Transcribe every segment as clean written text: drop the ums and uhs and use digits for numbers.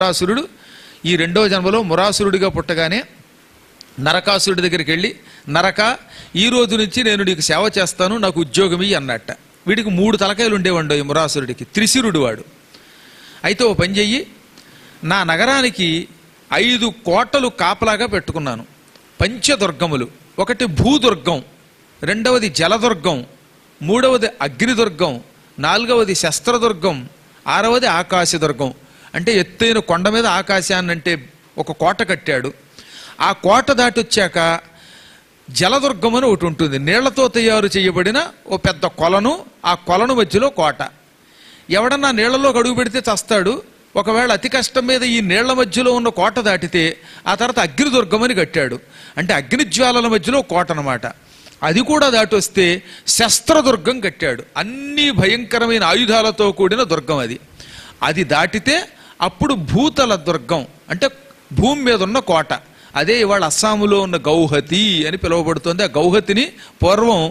మురాసురుడు ఈ రెండవ జన్మలో మురాసురుడిగా పుట్టగానే నరకాసురుడి దగ్గరికి వెళ్ళి, నరక, ఈ రోజు నుంచి నేను నీకు సేవ చేస్తాను, నాకు ఉద్యోగం ఇయ్యి అన్నట్ట. వీడికి 3 తలకాయలు ఉండేవండు ఈ మురాసురుడికి, త్రిశిరుడు వాడు. అయితే ఓ పని చెయ్యి, నా నగరానికి 5 కోటలు కాపలాగా పెట్టుకున్నాను. పంచదుర్గములు, ఒకటి భూదుర్గం, రెండవది జలదుర్గం, మూడవది అగ్నిదుర్గం, నాలుగవది శస్త్రదుర్గం, ఆరవది ఆకాశదుర్గం. అంటే ఎత్తైన కొండ మీద ఆకాశాన్ని అంటే ఒక కోట కట్టాడు. ఆ కోట దాటొచ్చాక జలదుర్గం అని ఒకటి ఉంటుంది, నీళ్లతో తయారు చేయబడిన ఓ పెద్ద కొలను, ఆ కొలను మధ్యలో కోట. ఎవడన్నా నీళ్లలో అడుగు పెడితే చస్తాడు. ఒకవేళ అతి కష్టం మీద ఈ నీళ్ల మధ్యలో ఉన్న కోట దాటితే ఆ తర్వాత అగ్నిదుర్గం అని కట్టాడు. అంటే అగ్నిజ్వాలల మధ్యలో కోట అనమాట. అది కూడా దాటొస్తే శస్త్రదుర్గం కట్టాడు, అన్ని భయంకరమైన ఆయుధాలతో కూడిన దుర్గం అది. అది దాటితే అప్పుడు భూతల దుర్గం, అంటే భూమి మీద ఉన్న కోట. అదే ఇవాళ అస్సాములో ఉన్న గౌహతి అని పిలువబడుతుంది. ఆ గౌహతిని పూర్వం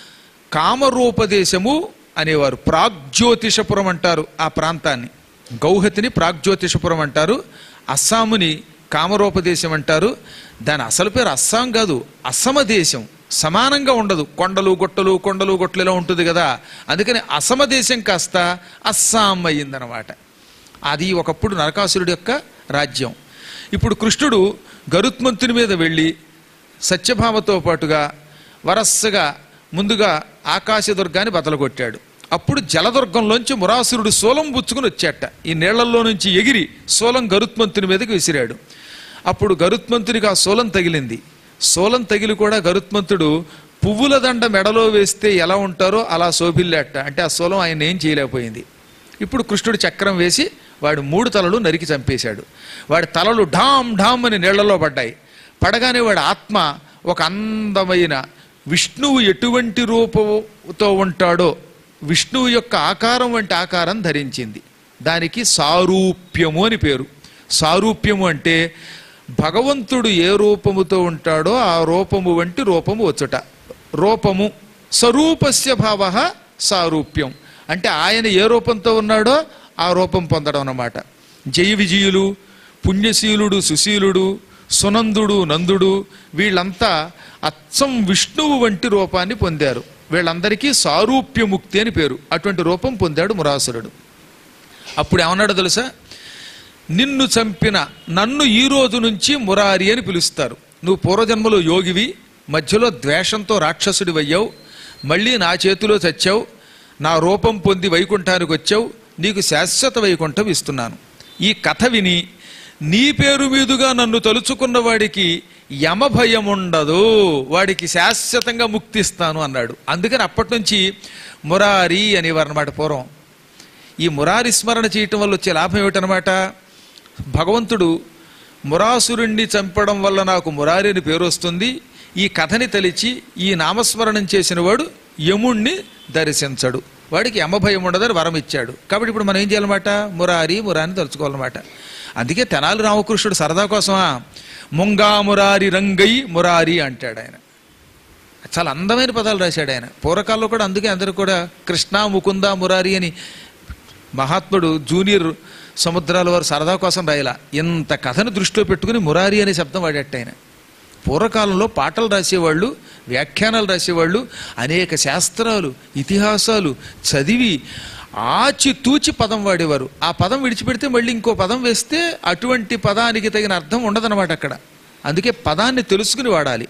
కామరూపదేశము అనేవారు, ప్రాగ్జ్యోతిషపురం అంటారు ఆ ప్రాంతాన్ని. గౌహతిని ప్రాగ్జ్యోతిషపురం అంటారు, అస్సాముని కామరూపదేశం అంటారు. దాని అసలు పేరు అస్సాం కాదు, అసమ దేశం. సమానంగా ఉండదు, కొండలు గుట్టలు కొండలు గుట్టలు ఇలా ఉంటుంది కదా, అందుకని అసమ దేశం కాస్త అస్సాం అయ్యిందనమాట. అది ఒకప్పుడు నరకాసురుడి యొక్క రాజ్యం. ఇప్పుడు కృష్ణుడు గరుత్మంతుని మీద వెళ్ళి సత్యభామతో పాటుగా వరస్సగా ముందుగా ఆకాశదుర్గాన్ని బతలగొట్టాడు. అప్పుడు జలదుర్గంలోంచి మురాసురుడు శూలం పుచ్చుకుని వచ్చాట. ఈ నీళ్లలో నుంచి ఎగిరి శూలం గరుత్మంతుని మీదకి విసిరాడు. అప్పుడు గరుత్మంతునికి ఆ శూలం తగిలింది. శూలం తగిలి కూడా గరుత్మంతుడు పువ్వుల దండ మెడలో వేస్తే ఎలా ఉంటారో అలా శోభిల్లేట. అంటే ఆ శూలం ఆయన ఏం చేయలేకపోయింది. ఇప్పుడు కృష్ణుడు చక్రం వేసి వాడు 3 తలలు నరికి చంపేశాడు. వాడి తలలు ఢామ్ ఢామ్ అని నీళ్లలో పడ్డాయి. పడగానే వాడి ఆత్మ ఒక అందమైన విష్ణువు ఎటువంటి రూపంతో ఉంటాడో విష్ణువు యొక్క ఆకారం వంటి ఆకారం ధరించింది. దానికి సారూప్యము అని పేరు. సారూప్యము అంటే భగవంతుడు ఏ రూపముతో ఉంటాడో ఆ రూపము వంటి రూపము వచ్చుట. రూపము స్వరూపస్య భావ సారూప్యం అంటే ఆయన ఏ రూపంతో ఉన్నాడో ఆ రూపం పొందడం అన్నమాట. జయ విజయులు, పుణ్యశీలుడు, సుశీలుడు, సునందుడు, నందుడు వీళ్ళంతా అచ్చం విష్ణువు వంటి రూపాన్ని పొందారు. వీళ్ళందరికీ సారూప్యముక్తి అని పేరు. అటువంటి రూపం పొందాడు మురాసురుడు. అప్పుడు ఏమన్నాడో తెలుసా, నిన్ను చంపిన నన్ను ఈ రోజు నుంచి మురారి అని పిలుస్తారు. నువ్వు పూర్వజన్మలో యోగివి, మధ్యలో ద్వేషంతో రాక్షసుడి అయ్యావు, మళ్ళీ నా చేతిలో చచ్చావు, నా రూపం పొంది వైకుంఠానికి వచ్చావు, నీకు శాశ్వత వైకుంఠం ఇస్తున్నాను. ఈ కథ విని నీ పేరు మీదుగా నన్ను తలుచుకున్న వాడికి యమభయం ఉండదు, వాడికి శాశ్వతంగా ముక్తిస్తాను అన్నాడు. అందుకని అప్పటి నుంచి మురారి అనేవారు అన్నమాట పూర్వం. ఈ మురారి స్మరణ చేయటం వల్ల వచ్చే లాభం ఏమిటనమాట, భగవంతుడు మురాసురుణ్ణి చంపడం వల్ల నాకు మురారి అని పేరు వస్తుంది, ఈ కథని తలిచి ఈ నామస్మరణం చేసిన వాడు యముణ్ణి దర్శించడు, వాడికి యమభయం ఉండదని వరం ఇచ్చాడు. కాబట్టి ఇప్పుడు మనం ఏం చేయాలన్నమాట, మురారి మురారిని తలుచుకోవాలన్నమాట. అందుకే తెనాలి రామకృష్ణుడు సరదా కోసమా ముంగా మురారి రంగై మురారి అంటాడు. ఆయన చాలా అందమైన పదాలు రాశాడు ఆయన పూర్వకాలంలో కూడా. అందుకే అందరూ కూడా కృష్ణ ముకుంద మురారి అని మహాత్ముడు జూనియర్ సముద్రాల వారు సరదా కోసం రాయలా. ఇంత కథను దృష్టిలో పెట్టుకుని మురారి అనే శబ్దం వాడేట ఆయన. పూర్వకాలంలో పాటలు రాసేవాళ్ళు, వ్యాఖ్యానాలు రాసేవాళ్ళు, అనేక శాస్త్రాలు ఇతిహాసాలు చదివి ఆచితూచి పదం వాడేవారు. ఆ పదం విడిచిపెడితే మళ్ళీ ఇంకో పదం వేస్తే అటువంటి పదానికి తగిన అర్థం ఉండదన్నమాట అక్కడ. అందుకే పదాన్ని తెలుసుకుని వాడాలి.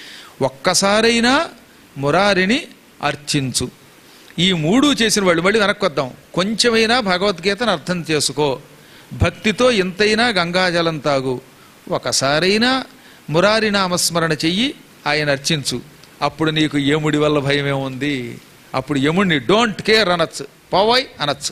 ఒక్కసారైనా మురారిని అర్చించు. ఈ 3 చేసిన వాళ్ళు మళ్ళీ వెనక్కొద్దాం. కొంచెమైనా భగవద్గీతను అర్థం చేసుకో, భక్తితో ఎంతైనా గంగాజలం తాగు, ఒకసారైనా మురారి నామస్మరణ చెయ్యి, ఆయన అర్చించు. అప్పుడు నీకు యముడి వల్ల భయమే ఉంది. అప్పుడు యముడిని డోంట్ కేర్ అనొచ్చు, పోవాయ్ అనొచ్చు.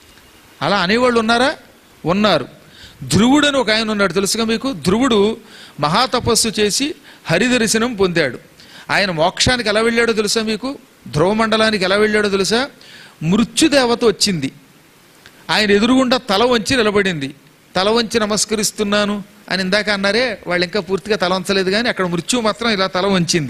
అలా అనేవాళ్ళు ఉన్నారా? ఉన్నారు. ధ్రువుడు అని ఒక ఆయన ఉన్నాడు, తెలుసుగా మీకు. ధ్రువుడు మహాతపస్సు చేసి హరిదర్శనం పొందాడు. ఆయన మోక్షానికి ఎలా వెళ్ళాడో తెలుసా మీకు? ధ్రువమండలానికి ఎలా వెళ్ళాడో తెలుసా? మృత్యుదేవత వచ్చింది, ఆయన ఎదురుగుండా తల వంచి నిలబడింది. తల వంచి నమస్కరిస్తున్నాను అని ఇందాక అన్నారే, వాళ్ళు ఇంకా పూర్తిగా తల వంచలేదు, కానీ అక్కడ మృత్యువు మాత్రం ఇలా తల వంచింది.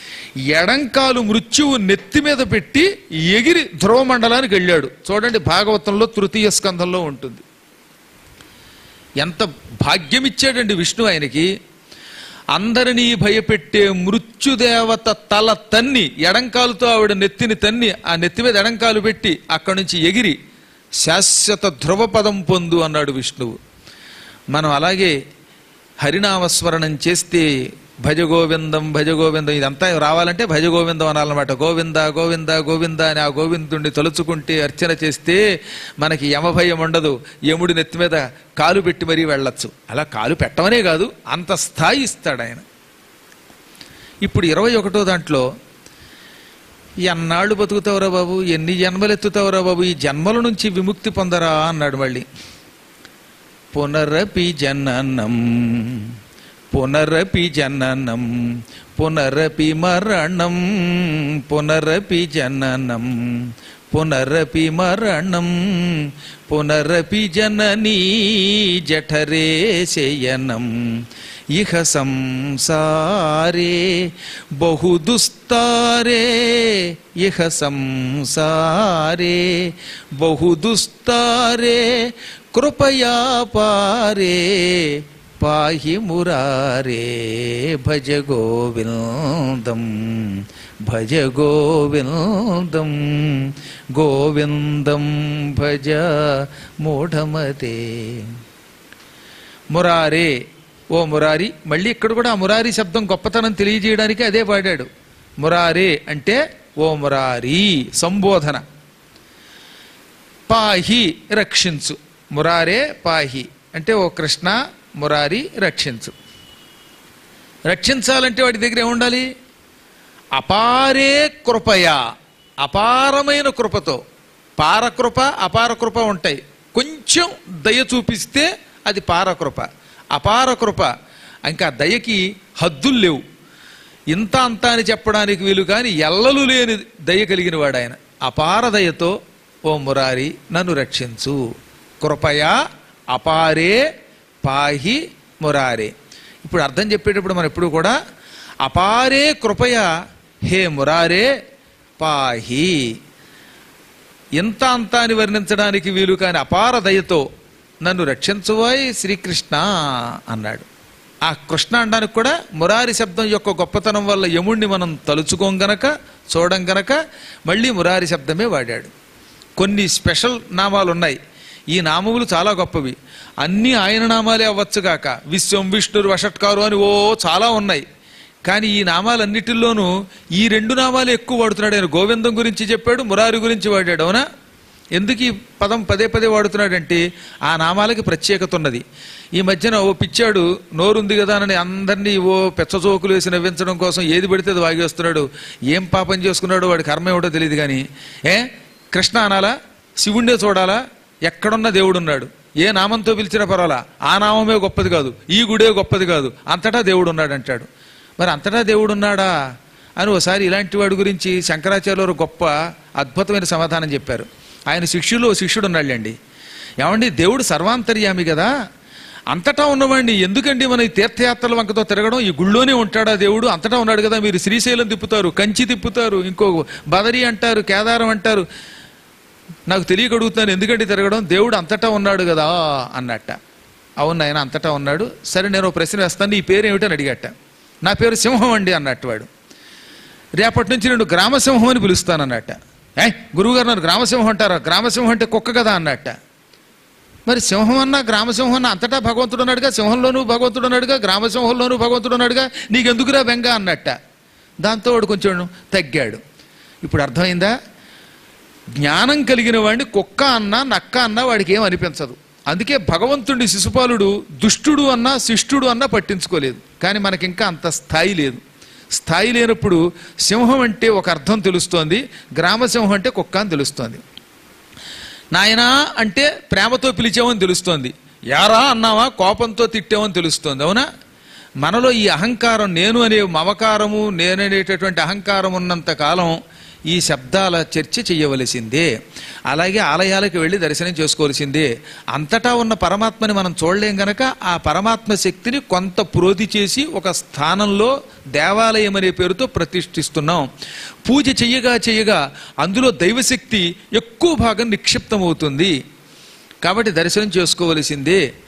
ఎడంకాలు మృత్యువు నెత్తి మీద పెట్టి ఎగిరి ధ్రువమండలానికి వెళ్ళాడు. చూడండి, భాగవతంలో తృతీయ స్కంధంలో ఉంటుంది. ఎంత భాగ్యమిచ్చాడండి విష్ణు ఆయనకి. అందరినీ భయపెట్టే మృత్యుదేవత తల తన్ని ఎడంకాలుతో ఆవిడ నెత్తిని తన్ని ఆ నెత్తి మీద ఎడంకాలు పెట్టి అక్కడి నుంచి ఎగిరి శాశ్వత ధ్రువపదం పొందు అన్నాడు విష్ణువు. మనం అలాగే హరినామస్మరణం చేస్తే భజగోవిందం భజగోవిందం ఇదంతా రావాలంటే భజగోవిందం అనాలన్నమాట. గోవింద గోవింద గోవింద అని ఆ గోవిందుడిని తలుచుకుంటే అర్చన చేస్తే మనకి యమభయం ఉండదు. యముడి నెత్తి మీద కాలు పెట్టి మరీ వెళ్ళొచ్చు. అలా కాలు పెట్టమనే కాదు, అంత స్థాయి ఇస్తాడు ఆయన. ఇప్పుడు 21వ దాంట్లో ఎన్నాళ్ళు బతుకుతావురా బాబు, ఎన్ని జన్మలు ఎత్తుతావురా బాబు, ఈ జన్మల నుంచి విముక్తి పొందరా అన్నాడు మళ్ళీ. పునరపి జననం పునరపి జననం పునరపి మరణం పునరపి జననం పునరపి మరణం పునరపి జననీ జఠరే శయనం ఇహ సంసారే బహుదుస్తారే ఇహ సంసారే బహుదుస్తారే కృపయా పారే పాహి మురారే భజ గోవిందం భజ గోవిందం గోవిందం భజ మూఢమతే. మురారే ఓ మురారి. మళ్ళీ ఇక్కడ కూడా ఆ మురారి శబ్దం గొప్పతనం తెలియజేయడానికి అదే పాడాడు. మురారే అంటే ఓ మురారి సంబోధన. పాహి రక్షించు. మురారే పాహి అంటే ఓ కృష్ణ మురారి రక్షించు. రక్షించాలంటే వాడి దగ్గర ఏముండాలి? అపారే కృపయా, అపారమైన కృపతో. పారకృప అపారకృప ఉంటాయి. కొంచెం దయ చూపిస్తే అది పారకృప. అపారకృప ఇంకా దయకి హద్దులు లేవు. ఇంత అంతా అని చెప్పడానికి వీలు కానీ ఎల్లలు లేని దయ కలిగిన వాడు ఆయన. అపార దయతో ఓ మురారి నన్ను రక్షించు. కృపయా అపారే పాహి మురారే. ఇప్పుడు అర్థం చెప్పేటప్పుడు మనం ఎప్పుడు కూడా అపారే కృపయా హే మురారే పాహి, ఇంత అంతా అని వర్ణించడానికి వీలు కాని అపార దయతో నన్ను రక్షించువాయి శ్రీకృష్ణ అన్నాడు. ఆ కృష్ణ అనడానికి కూడా మురారి శబ్దం యొక్క గొప్పతనం వల్ల యముణ్ణి మనం తలుచుకోం గనక చూడం గనక మళ్ళీ మురారి శబ్దమే వాడాడు. కొన్ని స్పెషల్ నామాలు ఉన్నాయి. ఈ నామములు చాలా గొప్పవి. అన్నీ ఆయన నామాలే అవ్వచ్చుగాక. విశ్వం విష్ణురు వషట్కారు అని చాలా ఉన్నాయి. కానీ ఈ నామాలన్నిటిల్లోనూ ఈ 2 నామాలు ఎక్కువ వాడుతున్నాడు ఆయన. గోవిందం గురించి చెప్పాడు, మురారి గురించి వాడాడు. అవునా? ఎందుకు ఈ పదం పదే పదే వాడుతున్నాడంటే ఆ నామాలకి ప్రత్యేకత ఉన్నది. ఈ మధ్యన ఓ పిచ్చాడు నోరుంది కదా అని అందరినీ పెచ్చజోకులు వేసి నవ్వించడం కోసం ఏది పడితే అది వాగేస్తున్నాడు. ఏం పాపం చేసుకున్నాడు, వాడి కర్మ ఏమిటో తెలియదు. కానీ కృష్ణ అనాలా, శివుణ్ణే చూడాలా, ఎక్కడున్న దేవుడున్నాడు. ఏ నామంతో పిలిచినా పర్వాలా, ఆ నామమే గొప్పది కాదు, ఈ గుడే గొప్పది కాదు, అంతటా దేవుడు ఉన్నాడు అంటాడు. మరి అంతటా దేవుడున్నాడా అని ఒకసారి ఇలాంటి వాడి గురించి శంకరాచార్యులు గొప్ప అద్భుతమైన సమాధానం చెప్పారు. ఆయన శిష్యుడు ఉన్నాళ్ళండి. ఏమండి, దేవుడు సర్వాంతర్యామి కదా, అంతటా ఉన్నవాడిని ఎందుకండి మన ఈ తీర్థయాత్రల వంకతో తిరగడం? ఈ గుళ్ళోనే ఉంటాడా దేవుడు? అంతటా ఉన్నాడు కదా. మీరు శ్రీశైలం తిప్పుతారు, కంచి తిప్పుతారు, ఇంకో బదరి అంటారు, కేదారం అంటారు. నాకు తెలియక అడుగుతున్నాను, ఎందుకంటే తిరగడం? దేవుడు అంతటా ఉన్నాడు కదా అన్నట్ట. అవును ఆయన అంతటా ఉన్నాడు. సరే నేను ప్రశ్న వేస్తాను, నీ పేరు ఏమిటని అడిగట. నా పేరు సింహం అండి అన్నట్టు వాడు. రేపటి నుంచి నేను గ్రామసింహం అని పిలుస్తానన్నట్ట. గురువుగారు నన్ను గ్రామసింహం అంటారా? గ్రామసింహం అంటే కుక్క కదా అన్నట్ట. మరి సింహం అన్నా గ్రామసింహం అన్నా అంతటా భగవంతుడు ఉన్నాడుగా, సింహంలోనూ భగవంతుడు ఉన్నాడుగా, గ్రామసింహంలోనూ భగవంతుడు ఉన్నాడుగా, నీకెందుకురా బెంగ అన్నట్ట. దాంతో వాడు కొంచెం తగ్గాడు. ఇప్పుడు అర్థమైందా? జ్ఞానం కలిగిన వాడిని కుక్క అన్నా నక్క అన్నా వాడికి ఏం అనిపించదు. అందుకే భగవంతుడి శిశుపాలుడు దుష్టుడు అన్నా శిష్టుడు అన్నా పట్టించుకోలేదు. కానీ మనకింకా అంత స్థాయి లేదు. స్థాయి లేనప్పుడు సింహం అంటే ఒక అర్థం తెలుస్తోంది, గ్రామసింహం అంటే కుక్క అని తెలుస్తోంది. నాయనా అంటే ప్రేమతో పిలిచామని తెలుస్తోంది, యారా అన్నావా కోపంతో తిట్టామని తెలుస్తోంది. అవునా? మనలో ఈ అహంకారం, నేను అనే మమకారము, నేననేటటువంటి అహంకారం ఉన్నంత కాలం ఈ శబ్దాల చర్చ చెయ్యవలసిందే. అలాగే ఆలయాలకు వెళ్ళి దర్శనం చేసుకోవాల్సిందే. అంతటా ఉన్న పరమాత్మని మనం చూడలేం గనక ఆ పరమాత్మ శక్తిని కొంత ప్రోధి చేసి ఒక స్థానంలో దేవాలయం అనే పేరుతో ప్రతిష్ఠిస్తున్నాం. పూజ చెయ్యగా అందులో దైవశక్తి ఎక్కువ భాగం నిక్షిప్తమవుతుంది. కాబట్టి దర్శనం చేసుకోవలసిందే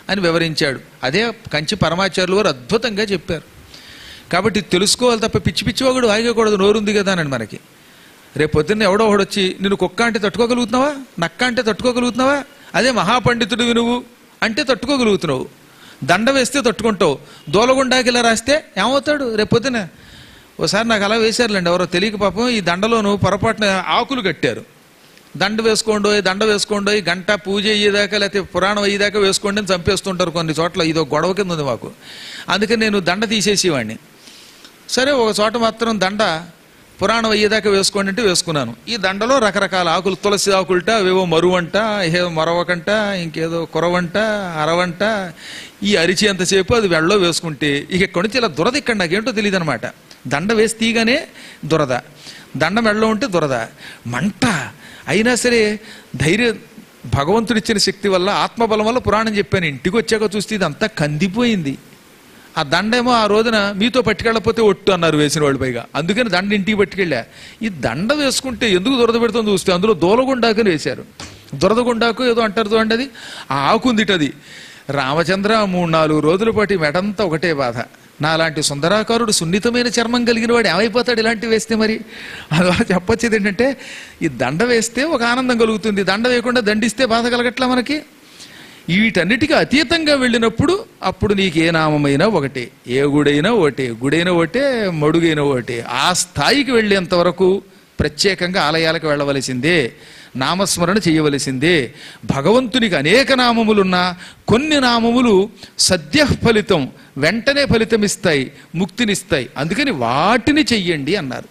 అని వివరించాడు. అదే కంచి పరమాచార్యులు వారు అద్భుతంగా చెప్పారు. కాబట్టి తెలుసుకోవాలి తప్ప పిచ్చి పిచ్చివాగుడు ఆగకూడదు. నోరుంది కదా అని మనకి. రేపు పొద్దున్న ఎవడో ఒకడు వచ్చి నిన్ను కుక్క అంటే తట్టుకోగలుగుతున్నావా, నక్క అంటే తట్టుకోగలుగుతున్నావా, అదే మహాపండితుడివి నువ్వు అంటే తట్టుకోగలుగుతున్నావు. దండ వేస్తే తట్టుకుంటావు, దూలగుండాకి ఇలా రాస్తే ఏమవుతాడు రేపు పొద్దున. ఓసారి నాకు అలా వేశారులేండి ఎవరో తెలియక పాపం. ఈ దండలోను పొరపాటున ఆకులు కట్టారు. దండ వేసుకోండి గంట పూజ అయ్యేదాకా లేకపోతే పురాణం అయ్యేదాకా వేసుకోండి అని చంపేస్తుంటారు కొన్ని చోట్ల. ఇదో గొడవ కింద ఉంది మాకు. అందుకని నేను దండ తీసేసేవాడిని. సరే ఒక చోట మాత్రం దండ పురాణం అయ్యేదాకా వేసుకోండి అంటే వేసుకున్నాను. ఈ దండలో రకరకాల ఆకులు, తులసి ఆకులట, అవేవో మరువంట, ఏదో మరవకంట, ఇంకేదో కురవంట, అరవంట, ఈ అరిచి అంతసేపు అది వెళ్ళలో వేసుకుంటే ఇక ఇక్కడి నుంచి ఇలా దురద ఇక్కడ నాకేంటో తెలియదు అనమాట. దండ వేసి తీగానే దురద, దండ మెడలో ఉంటే దురద, మంట. అయినా సరే ధైర్యం, భగవంతుడిచ్చిన శక్తి వల్ల, ఆత్మబలం వల్ల పురాణం చెప్పాను. ఇంటికి వచ్చాక చూస్తే ఇదంతా కందిపోయింది. ఆ దండేమో ఆ రోజున మీతో పట్టుకెళ్ళకపోతే ఒట్టు అన్నారు వేసిన వాళ్ళు పైగా. అందుకని దండ ఇంటికి పట్టుకెళ్ళా. ఈ దండ వేసుకుంటే ఎందుకు దురద పెడుతుందో చూస్తే అందులో దూలగుండాకుని వేశారు. దురదగుండాకు ఏదో అంటారు చూడండి, అది ఆ ఆకుందిటది. రామచంద్ర 3-4 రోజుల పాటు మెడంతా ఒకటే బాధ. నాలాంటి సుందరాకారుడు, సున్నితమైన చర్మం కలిగిన వాడు ఏమైపోతాడు ఇలాంటివి వేస్తే? మరి అందువల్ల చెప్పొచ్చేది ఏంటంటే ఈ దండ వేస్తే ఒక ఆనందం కలుగుతుంది, దండ వేయకుండా దండిస్తే బాధ కలగట్లా మనకి. వీటన్నిటికీ అతీతంగా వెళ్ళినప్పుడు అప్పుడు నీకు ఏ నామమైనా ఒకటే, ఏ గుడైనా ఒకటే, గుడైనా ఒకటే, మడుగైనా ఒకటే. ఆ స్థాయికి వెళ్ళేంత వరకు ప్రత్యేకంగా ఆలయాలకు వెళ్ళవలసిందే, నామస్మరణ చేయవలసిందే. భగవంతునికి అనేక నామములున్నా కొన్ని నామములు సద్య ఫలితం, వెంటనే ఫలితం ఇస్తాయి, ముక్తినిస్తాయి. అందుకని వాటిని చెయ్యండి అన్నారు.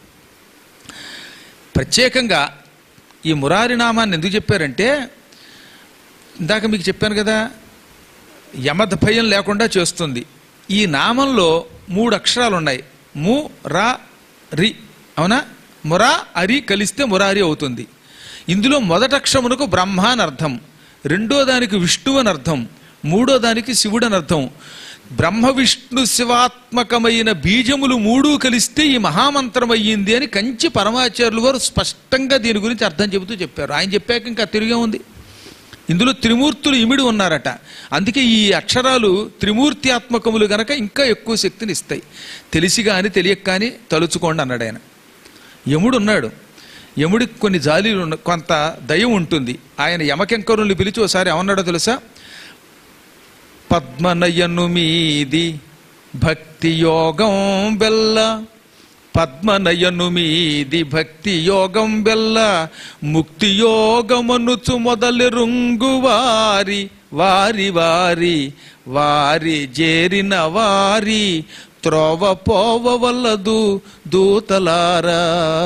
ప్రత్యేకంగా ఈ మురారి నామాన్ని ఎందుకు చెప్పారంటే, ఇందాక మీకు చెప్పాను కదా, యమద భయం లేకుండా చేస్తుంది. ఈ నామంలో 3 అక్షరాలు ఉన్నాయి, ము రా రి. అవునా? మురా అరి కలిస్తే మురారి అవుతుంది. ఇందులో మొదటి అక్షరమునకు బ్రహ్మ అని అర్థం, రెండో దానికి విష్ణువు అని అర్థం, మూడో దానికి శివుడు అని అర్థం. బ్రహ్మ విష్ణు శివాత్మకమైన బీజములు 3 కలిస్తే ఈ మహామంత్రం అయ్యింది అని కంచి పరమాచార్యులు వారు స్పష్టంగా దీని గురించి అర్థం చెబుతూ చెప్పారు. ఆయన చెప్పాక ఇంకా తిరిగే ఉంది. ఇందులో త్రిమూర్తులు ఇమిడి ఉన్నారట. అందుకే ఈ అక్షరాలు త్రిమూర్త్యాత్మకములు గనక ఇంకా ఎక్కువ శక్తిని ఇస్తాయి. తెలిసి కానీ తెలియక కానీ తలుచుకోండి అన్నాడు ఆయన. యముడు ఉన్నాడు, యముడికి కొన్ని జాలీలు, కొంత దయం ఉంటుంది. ఆయన యమకెంకరుల్ని పిలిచి ఒకసారి ఏమన్నాడో తెలుసా? పద్మనయను మీది భక్తి యోగం బెల్ల, పద్మనయను మీది భక్తి యోగం బెల్ల, ముక్తి యోగమనుచు మొదలెరుంగు వారి వారి వారి వారి జేరిన వారి త్రోవ పోవవలదు దూతలారా.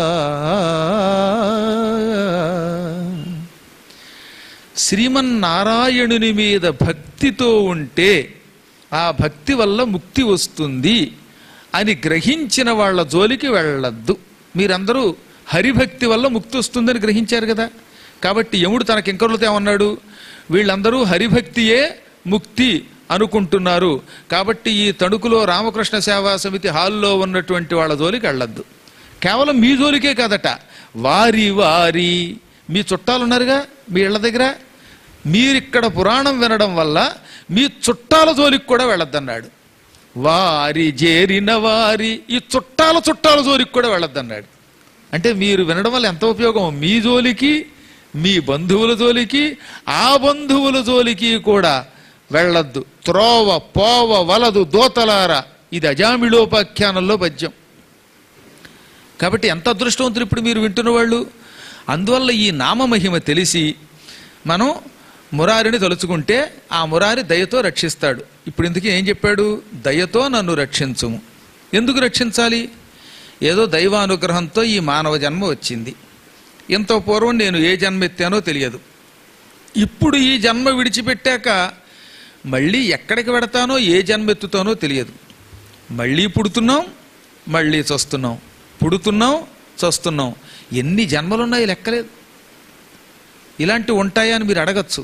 శ్రీమన్నారాయణుని మీద భక్తితో ఉంటే ఆ భక్తి వల్ల ముక్తి వస్తుంది అని గ్రహించిన వాళ్ళ జోలికి వెళ్ళద్దు. మీరందరూ హరిభక్తి వల్ల ముక్తి వస్తుందని గ్రహించారు కదా. కాబట్టి యముడు తన కింకరులతో ఏమన్నాడు? వీళ్ళందరూ హరిభక్తియే ముక్తి అనుకుంటున్నారు, కాబట్టి ఈ తణుకులో రామకృష్ణ సేవా సమితి హాల్లో ఉన్నటువంటి వాళ్ళ జోలికి వెళ్ళద్దు. కేవలం మీ జోలికే కాదట, వారి వారి మీ చుట్టాలు ఉన్నారుగా మీ ఇళ్ల దగ్గర, మీరిక్కడ పురాణం వినడం వల్ల మీ చుట్టాల జోలికి కూడా వెళ్ళొద్దన్నాడు. వారి జేరిన వారి, ఈ చుట్టాల జోలికి కూడా వెళ్ళొద్దన్నాడు. అంటే మీరు వినడం వల్ల ఎంత ఉపయోగం? మీ జోలికి, మీ బంధువుల జోలికి, ఆ బంధువుల జోలికి కూడా వెళ్ళొద్దు. త్రోవ పోవ వలదు దోతలార, ఇది అజామిళోపాఖ్యానంలో పద్యం. కాబట్టి ఎంత అదృష్టవంతులు ఇప్పుడు మీరు వింటున్న వాళ్ళు. అందువల్ల ఈ నామమహిమ తెలిసి మనం మురారిని తలుచుకుంటే ఆ మురారి దయతో రక్షిస్తాడు. ఇప్పుడు ఇందుకే ఏం చెప్పాడు? దయతో నన్ను రక్షించుము. ఎందుకు రక్షించాలి? ఏదో దైవానుగ్రహంతో ఈ మానవ జన్మ వచ్చింది. ఎంతో పూర్వం నేను ఏ జన్మ ఎత్తానో తెలియదు. ఇప్పుడు ఈ జన్మ విడిచిపెట్టాక మళ్ళీ ఎక్కడికి పెడతానో, ఏ జన్మ ఎత్తుతానో తెలియదు. మళ్ళీ పుడుతున్నాం, మళ్ళీ చస్తున్నాం, పుడుతున్నాం, చస్తున్నాం. ఎన్ని జన్మలున్నాయి లెక్కలేదు. ఇలాంటివి ఉంటాయా అని మీరు అడగచ్చు.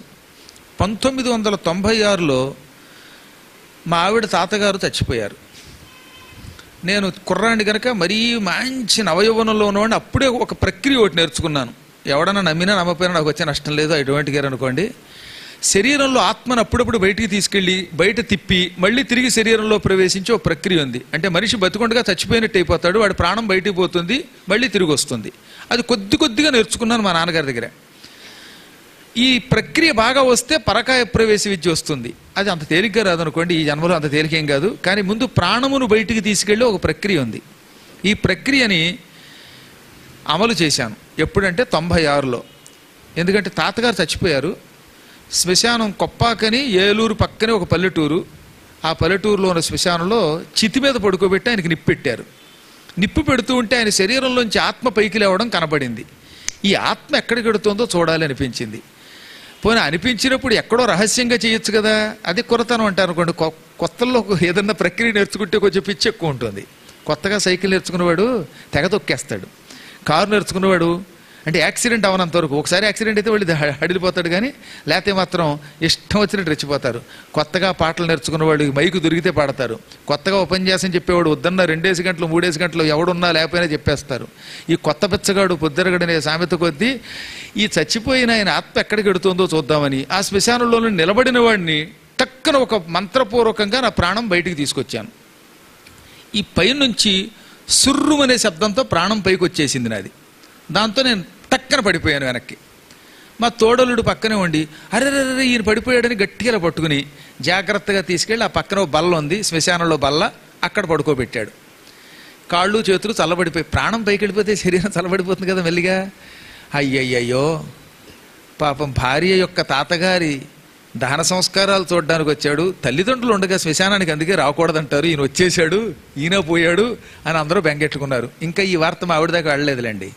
1996లో మా ఆవిడ తాతగారు చచ్చిపోయారు. నేను కుర్రాండి కనుక మరీ మంచి నవయౌవనంలో ఉన్నవాడిని. అప్పుడే ఒక ప్రక్రియ ఒకటి నేర్చుకున్నాను. ఎవడన్నా నమ్మినా నమ్మపోయినా నాకు వచ్చే నష్టం లేదు, అటువంటి గారు అనుకోండి. శరీరంలో ఆత్మను అప్పుడప్పుడు బయటికి తీసుకెళ్ళి బయట తిప్పి మళ్ళీ తిరిగి శరీరంలో ప్రవేశించే ఒక ప్రక్రియ ఉంది. అంటే మనిషి బతికొండగా చచ్చిపోయినట్టు అయిపోతాడు, వాడి ప్రాణం బయటికి పోతుంది, మళ్ళీ తిరిగి వస్తుంది. అది కొద్ది కొద్దిగా నేర్చుకున్నాను మా నాన్నగారి దగ్గర. ఈ ప్రక్రియ బాగా వస్తే పరకాయ ప్రవేశ విద్య వస్తుంది. అది అంత తేలిగ్గా రాదనుకోండి, ఈ జన్మలో అంత తేలికేం కాదు. కానీ ముందు ప్రాణమును బయటికి తీసుకెళ్ళి ఒక ప్రక్రియ ఉంది. ఈ ప్రక్రియని అమలు చేశాను. ఎప్పుడంటే 96లో. ఎందుకంటే తాతగారు చచ్చిపోయారు. శ్మశానం కొప్పాకని ఏలూరు పక్కనే ఒక పల్లెటూరు. ఆ పల్లెటూరులో ఉన్న శ్మశానంలో చితి మీద పడుకోబెట్టి ఆయనకి నిప్పు పెట్టారు. నిప్పు పెడుతూ ఉంటే ఆయన శరీరంలోంచి ఆత్మ పైకి లేవడం కనబడింది. ఈ ఆత్మ ఎక్కడికి వెడుతుందో చూడాలి అనిపించింది. పోనీ అనిపించినప్పుడు ఎక్కడో రహస్యంగా చేయొచ్చు కదా, అది కొరతనం అంటారు అనుకోండి. కొత్తల్లో ఏదన్నా ప్రక్రియ నేర్చుకుంటే కొంచెం పిచ్చి ఎక్కువ ఉంటుంది. కొత్తగా సైకిల్ నేర్చుకున్నవాడు తెగ తొక్కేస్తాడు. కారు నేర్చుకున్నవాడు అంటే యాక్సిడెంట్ అవనంత వరకు, ఒకసారి యాక్సిడెంట్ అయితే వాళ్ళు హడిలిపోతాడు. కానీ లేకపోతే మాత్రం ఇష్టం వచ్చినట్టు రెచ్చిపోతారు. కొత్తగా పాటలు నేర్చుకున్నవాడు మైకు దొరికితే పాడతారు. కొత్తగా ఉపన్యాసం చెప్పేవాడు వద్దన్న 2 గంటలు 3 గంటలు ఎవడున్నా లేకపోయినా చెప్పేస్తారు. ఈ కొత్త పిచ్చగాడు పొద్దురగడనే సామెత కొద్దీ ఈ చచ్చిపోయిన ఆయన ఆత్మ ఎక్కడికి ఎడుతుందో చూద్దామని ఆ శ్మశానంలో నిలబడిన వాడిని టక్కన ఒక మంత్రపూర్వకంగా నా ప్రాణం బయటికి తీసుకొచ్చాను. ఈ పైనుంచి సుర్రుమనే శబ్దంతో ప్రాణం పైకి వచ్చేసింది నాది. దాంతో నేను టక్కన పడిపోయాను వెనక్కి. మా తోడలుడు పక్కనే ఉండి అరెరెర్ర ఈయన పడిపోయాడని గట్టిగా పట్టుకుని జాగ్రత్తగా తీసుకెళ్ళి ఆ పక్కన ఒక బల్ల ఉంది, శ్మశానంలో బల్ల, అక్కడ పడుకోబెట్టాడు. కాళ్ళు చేతులు చల్లబడిపోయి, ప్రాణం పైకి వెళ్ళిపోతే శరీరం చల్లబడిపోతుంది కదా మెల్లిగా. అయ్యయ్యయ్యో పాపం భార్య యొక్క తాతగారి దహన సంస్కారాలు చూడడానికి వచ్చాడు. తల్లిదండ్రులు ఉండగా శ్మశానానికి అందుకే రాకూడదంటారు. ఈయన వచ్చేసాడు, ఈయన పోయాడు అని అందరూ బెంగెట్టుకున్నారు. ఇంకా ఈ వార్త మా ఆవిడ దాకా వెళ్ళలేదులేండి.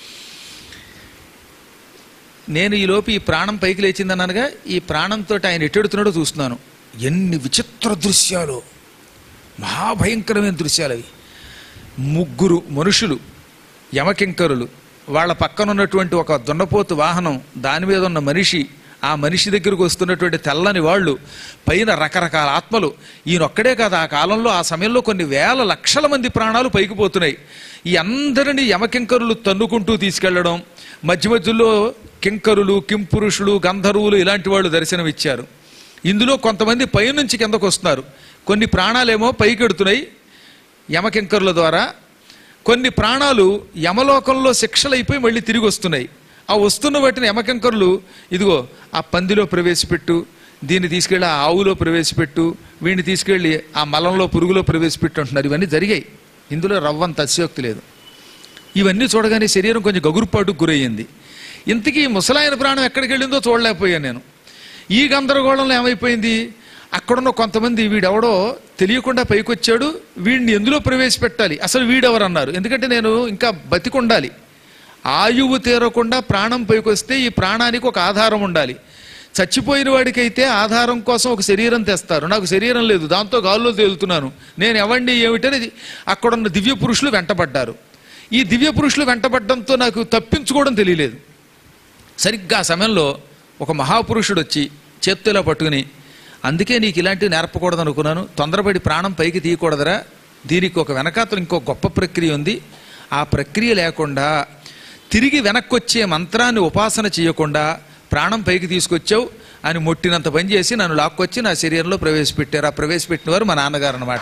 నేను ఈలోపు ఈ ప్రాణం పైకి లేచిందన్నానుగా, ఈ ప్రాణంతో ఆయన ఎట్టెడుతున్నాడో చూస్తున్నాను. ఎన్ని విచిత్ర దృశ్యాలు, మహాభయంకరమైన దృశ్యాలు అవి. 3 మనుషులు యమకింకరులు, వాళ్ళ పక్కన ఉన్నటువంటి ఒక దున్నపోతు వాహనం, దాని మీద ఉన్న మనిషి, ఆ మనిషి దగ్గరకు వస్తున్నటువంటి తెల్లని వాళ్ళు, పైన రకరకాల ఆత్మలు. ఈయనొక్కడే కాదు, ఆ కాలంలో ఆ సమయంలో కొన్ని వేల లక్షల మంది ప్రాణాలు పైకి పోతున్నాయి. ఈ అందరినీ యమకింకరులు తన్నుకుంటూ తీసుకెళ్లడం, మధ్య మధ్యలో కింకరులు, కింపురుషులు, గంధర్వులు ఇలాంటి వాళ్ళు దర్శనమిచ్చారు. ఇందులో కొంతమంది పైనుంచి కిందకు వస్తున్నారు. కొన్ని ప్రాణాలేమో పైకెడుతున్నాయి యమకింకరుల ద్వారా, కొన్ని ప్రాణాలు యమలోకంలో శిక్షలైపోయి మళ్ళీ తిరిగి వస్తున్నాయి. ఆ వస్తున్న వాటిని యమకింకరులు ఇదిగో ఆ పందిలో ప్రవేశపెట్టు, దీన్ని తీసుకెళ్ళి ఆ ఆవులో ప్రవేశపెట్టు, వీడిని తీసుకెళ్ళి ఆ మలంలో పురుగులో ప్రవేశపెట్టు అంటున్నారు. ఇవన్నీ జరిగాయి. ఇందులో రవ్వంత అతిశయోక్తి లేదు. ఇవన్నీ చూడగానే శరీరం కొంచెం గగురుపాటుకు గురయ్యింది. ఇంతకీ ముసలాయన ప్రాణం ఎక్కడికి వెళ్ళిందో చూడలేకపోయాను నేను. ఈ గందరగోళంలో ఏమైపోయింది, అక్కడున్న కొంతమంది వీడెవడో తెలియకుండా పైకొచ్చాడు, వీడిని ఎందులో ప్రవేశపెట్టాలి, అసలు వీడెవరన్నారు. ఎందుకంటే నేను ఇంకా బతికుండాలి, ఆయువు తీరకుండా ప్రాణం పైకొస్తే ఈ ప్రాణానికి ఒక ఆధారం ఉండాలి. చచ్చిపోయిన వాడికైతే ఆధారం కోసం ఒక శరీరం తెస్తారు, నాకు శరీరం లేదు, దాంతో గాల్లో తేలుతున్నాను, నేను ఎవండి ఏమిటనేది అక్కడున్న దివ్య పురుషులు వెంటబడ్డారు. ఈ దివ్య పురుషులు వెంటబడ్డంతో నాకు తప్పించుకోవడం తెలియలేదు. సరిగ్గా ఆ సమయంలో ఒక మహాపురుషుడు వచ్చి చేత్తో ఇలా పట్టుకుని, అందుకే నీకు ఇలాంటివి నేర్పకూడదు అనుకున్నాను, తొందరపడి ప్రాణం పైకి తీయకూడదురా, దీనికి ఒక వెనకాతలు ఇంకో గొప్ప ప్రక్రియ ఉంది, ఆ ప్రక్రియ లేకుండా తిరిగి వెనక్కి వచ్చే మంత్రాన్ని ఉపాసన చేయకుండా ప్రాణం పైకి తీసుకొచ్చావు అని మొట్టినంత పని చేసి నన్ను లాక్కొచ్చి నా శరీరంలో ప్రవేశపెట్టారు. ఆ ప్రవేశపెట్టిన వారు మా నాన్నగారు అన్నమాట.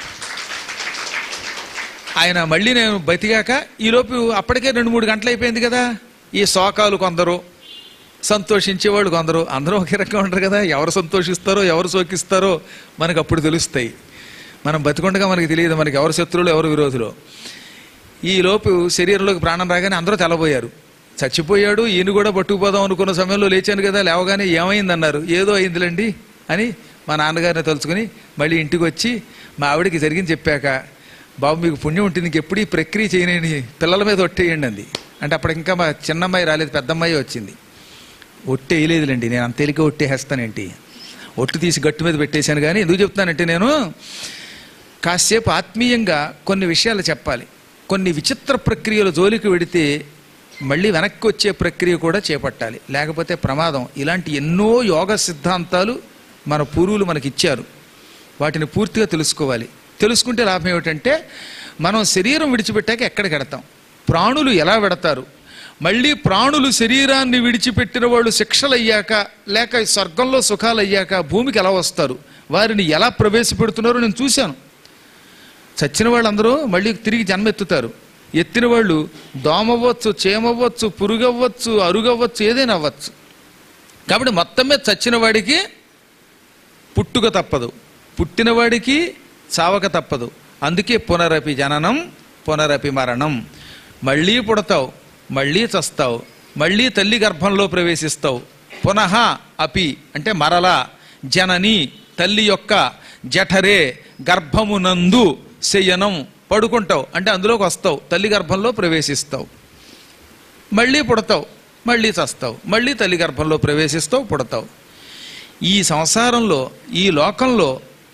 ఆయన మళ్ళీ నేను బతిగాక ఈలోపు అప్పటికే 2-3 గంటలు అయిపోయింది కదా. ఈ శోకాలు కొందరు, సంతోషించేవాళ్ళు కొందరు, అందరూ ఒకే రకంగా ఉంటారు కదా. ఎవరు సంతోషిస్తారో ఎవరు శోకిస్తారో మనకు అప్పుడు తెలుస్తాయి. మనం బతికుండగా మనకి తెలియదు మనకి ఎవరు శత్రువులు ఎవరు విరోధులు. ఈలోపు శరీరంలోకి ప్రాణం రాగానే అందరూ తెల్లబోయారు. చచ్చిపోయాడు, ఈయన కూడా పట్టుకుపోదాం అనుకున్న సమయంలో లేచాను కదా, లేవగానే ఏమైందన్నారు. ఏదో అయిందిలేండి అని మా నాన్నగారిని తలుచుకుని మళ్ళీ ఇంటికి వచ్చి మా ఆవిడకి జరిగింది చెప్పాక, బాబు మీకు పుణ్యం ఉంటుంది, ఇంక ఎప్పుడు ఈ ప్రక్రియ చేయలేని పిల్లల మీద ఒట్టేయండి అంది. అంటే అప్పటికి ఇంకా మా చిన్నమ్మాయి రాలేదు, పెద్దమ్మాయి వచ్చింది. ఒట్టేయలేదులేండి, నేను అంత తేలిక ఒట్టేస్తానేంటి, ఒట్టు తీసి గట్టు మీద పెట్టేశాను. కానీ ఎందుకు చెప్తానంటే నేను కాసేపు ఆత్మీయంగా కొన్ని విషయాలు చెప్పాలి. కొన్ని విచిత్ర ప్రక్రియల జోలికి వెడితే మళ్ళీ వెనక్కి వచ్చే ప్రక్రియ కూడా చేపట్టాలి, లేకపోతే ప్రమాదం. ఇలాంటి ఎన్నో యోగ సిద్ధాంతాలు మన పూర్వులు మనకి ఇచ్చారు, వాటిని పూర్తిగా తెలుసుకోవాలి. తెలుసుకుంటే లాభం ఏమిటంటే మనం శరీరం విడిచిపెట్టాక ఎక్కడికి వెడతాం, ప్రాణులు ఎలా వెడతారు, మళ్ళీ ప్రాణులు శరీరాన్ని విడిచిపెట్టిన వాళ్ళు శిక్షలయ్యాక లేక స్వర్గంలో సుఖాలయ్యాక భూమికి ఎలా వస్తారు, వారిని ఎలా ప్రవేశపెడుతున్నారో నేను చూశాను. చచ్చిన వాళ్ళందరూ మళ్ళీ తిరిగి జన్మెత్తుతారు. ఎత్తిన వాళ్ళు దోమవ్వచ్చు, చేమవ్వచ్చు, పురుగవ్వచ్చు, అరుగవ్వచ్చు, ఏదైనా అవ్వచ్చు. కాబట్టి మొత్తం మీద చచ్చిన వాడికి పుట్టుక తప్పదు, పుట్టినవాడికి చావక తప్పదు. అందుకే పునరపి జననం పునరపి మరణం. మళ్ళీ పుడతావు, మళ్ళీ చస్తావు, మళ్ళీ తల్లి గర్భంలో ప్రవేశిస్తావు. పునః అపి అంటే మరలా, జనని తల్లి యొక్క జఠరే గర్భమునందు శయనం పడుకుంటావు అంటే అందులోకి వస్తావు, తల్లి గర్భంలో ప్రవేశిస్తావు. మళ్ళీ పుడతావు, మళ్ళీ చస్తావు, మళ్ళీ తల్లి గర్భంలో ప్రవేశిస్తావు, పుడతావు. ఈ సంసారంలో, ఈ లోకంలో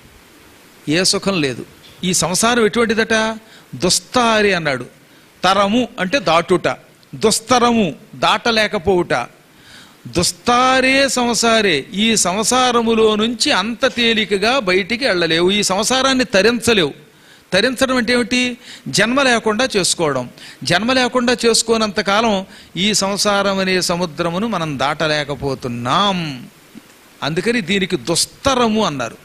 ఏ సుఖం లేదు. ఈ సంసారం ఎటువంటిదట? దుస్తారి అన్నాడు. తరము అంటే దాటుట, దుస్తరము దాటలేకపోవుట. దుస్తారే సంసారే, ఈ సంసారములో నుంచి అంత తేలికగా బయటికి వెళ్ళలేవు. ఈ సంసారాన్ని తరించలేవు. తరించడం అంటే ఏమిటి? జన్మ లేకుండా చేసుకోవడం. జన్మ లేకుండా చేసుకోనంతకాలం ఈ సంసారం అనే సముద్రమును మనం దాటలేకపోతున్నాం. అందుకని దీనికి దుస్తరము అన్నారు.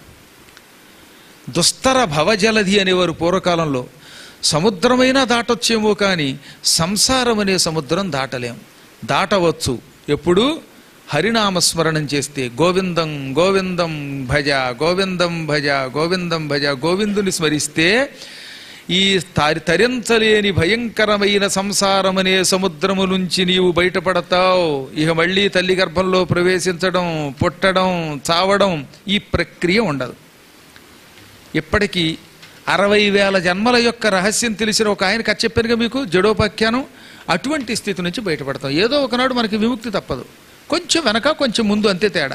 దుస్తర భవజలధి అనేవారు పూర్వకాలంలో. సముద్రమైనా దాటొచ్చేమో కానీ సంసారం అనే సముద్రం దాటలేం. దాటవచ్చు ఎప్పుడు? హరినామస్మరణం చేస్తే. గోవిందం గోవిందం భజ, గోవిందం భజ, గోవిందం భజ. గోవిందుని స్మరిస్తే ఈ తరించలేని భయంకరమైన సంసారమనే సముద్రము నుంచి నీవు బయటపడతావు. ఇక మళ్ళీ తల్లి గర్భంలో ప్రవేశించడం, పుట్టడం, చావడం ఈ ప్రక్రియ ఉండదు. ఇప్పటికీ 60,000 జన్మల యొక్క రహస్యం తెలిసిన ఒక ఆయన కథ చెప్పానుగా మీకు, జడోపాఖ్యానం. అటువంటి స్థితి నుంచి బయటపడతాం. ఏదో ఒకనాడు మనకి విముక్తి తప్పదు. కొంచెం వెనక, కొంచెం ముందు, అంతే తేడా.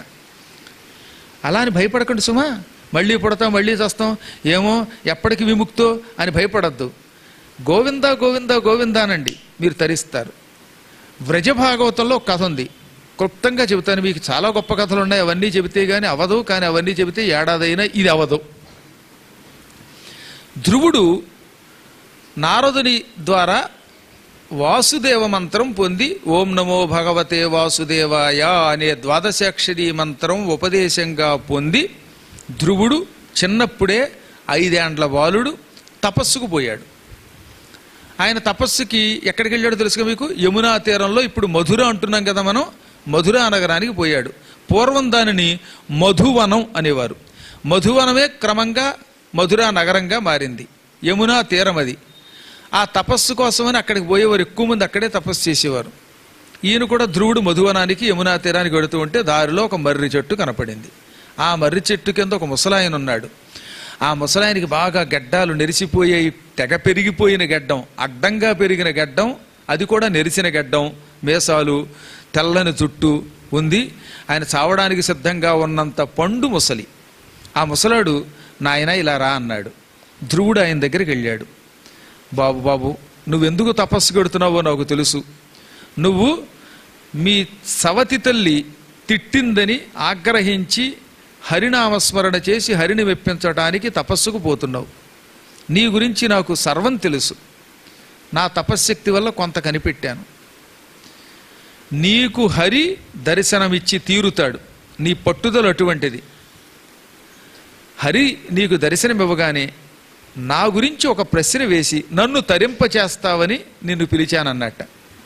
అలా అని భయపడకండి సుమా. మళ్ళీ పుడతాం, మళ్ళీ చేస్తాం, ఏమో ఎప్పటికి విముక్తో అని భయపడద్దు. గోవింద గోవింద గోవింద అనండి, మీరు తరిస్తారు. వ్రజభాగవతంలో ఒక కథ ఉంది, క్లుప్తంగా చెబుతాను మీకు. చాలా గొప్ప కథలు ఉన్నాయి, అవన్నీ చెబితే కానీ అవదు. కానీ అవన్నీ చెబితే ఏడాదైనా ఇది అవదు. ధ్రువుడు నారదుని ద్వారా వాసుదేవ మంత్రం పొంది ఓం నమో భగవతే వాసుదేవాయ అనే ద్వాదశాక్షరీ మంత్రం ఉపదేశంగా పొంది ధ్రువుడు చిన్నప్పుడే 5 ఏండ్ల బాలుడు తపస్సుకు పోయాడు. ఆయన తపస్సుకి ఎక్కడికి వెళ్ళాడో తెలుసుగా మీకు? యమునా తీరంలో, ఇప్పుడు మధుర అంటున్నాం కదా మనం, మధురా నగరానికి పోయాడు. పూర్వం దానిని మధువనం అనేవారు. మధువనమే క్రమంగా మధురా నగరంగా మారింది. యమునా తీరం అది. ఆ తపస్సు కోసమని అక్కడికి పోయేవారు, ఎక్కువ మంది అక్కడే తపస్సు చేసేవారు. ఈయన కూడా ధ్రువుడు మధువనానికి యమునా తీరానికి వెడుతూ ఉంటే దారిలో ఒక మర్రి చెట్టు కనపడింది. ఆ మర్రి చెట్టు కింద ఒక ముసలాయన ఉన్నాడు. ఆ ముసలాయనికి బాగా గడ్డాలు నెరిసిపోయాయి, తెగ పెరిగిపోయిన గడ్డం, అడ్డంగా పెరిగిన గడ్డం, అది కూడా నెరిసిన గడ్డం, మీసాలు, తెల్లని జుట్టు ఉంది. ఆయన చావడానికి సిద్ధంగా ఉన్నంత పండు ముసలి. ఆ ముసలాడు, నాయన ఇలా రా అన్నాడు. ధ్రువుడు ఆయన దగ్గరికి వెళ్ళాడు. బాబు బాబు, నువ్వెందుకు తపస్సు పెడుతున్నావో నాకు తెలుసు. నువ్వు మీ సవతి తల్లి తిట్టిందని ఆగ్రహించి హరినామస్మరణ చేసి హరిని మెప్పించడానికి తపస్సుకు పోతున్నావు. నీ గురించి నాకు సర్వం తెలుసు. నా తపశ్శక్తి వల్ల కొంత కనిపెట్టాను. నీకు హరి దర్శనమిచ్చి తీరుతాడు. నీ పట్టుదల అటువంటిది. హరి నీకు దర్శనమివ్వగానే నా గురించి ఒక ప్రశ్న వేసి నన్ను తరింపచేస్తావని నిన్ను పిలిచానన్నట్ట.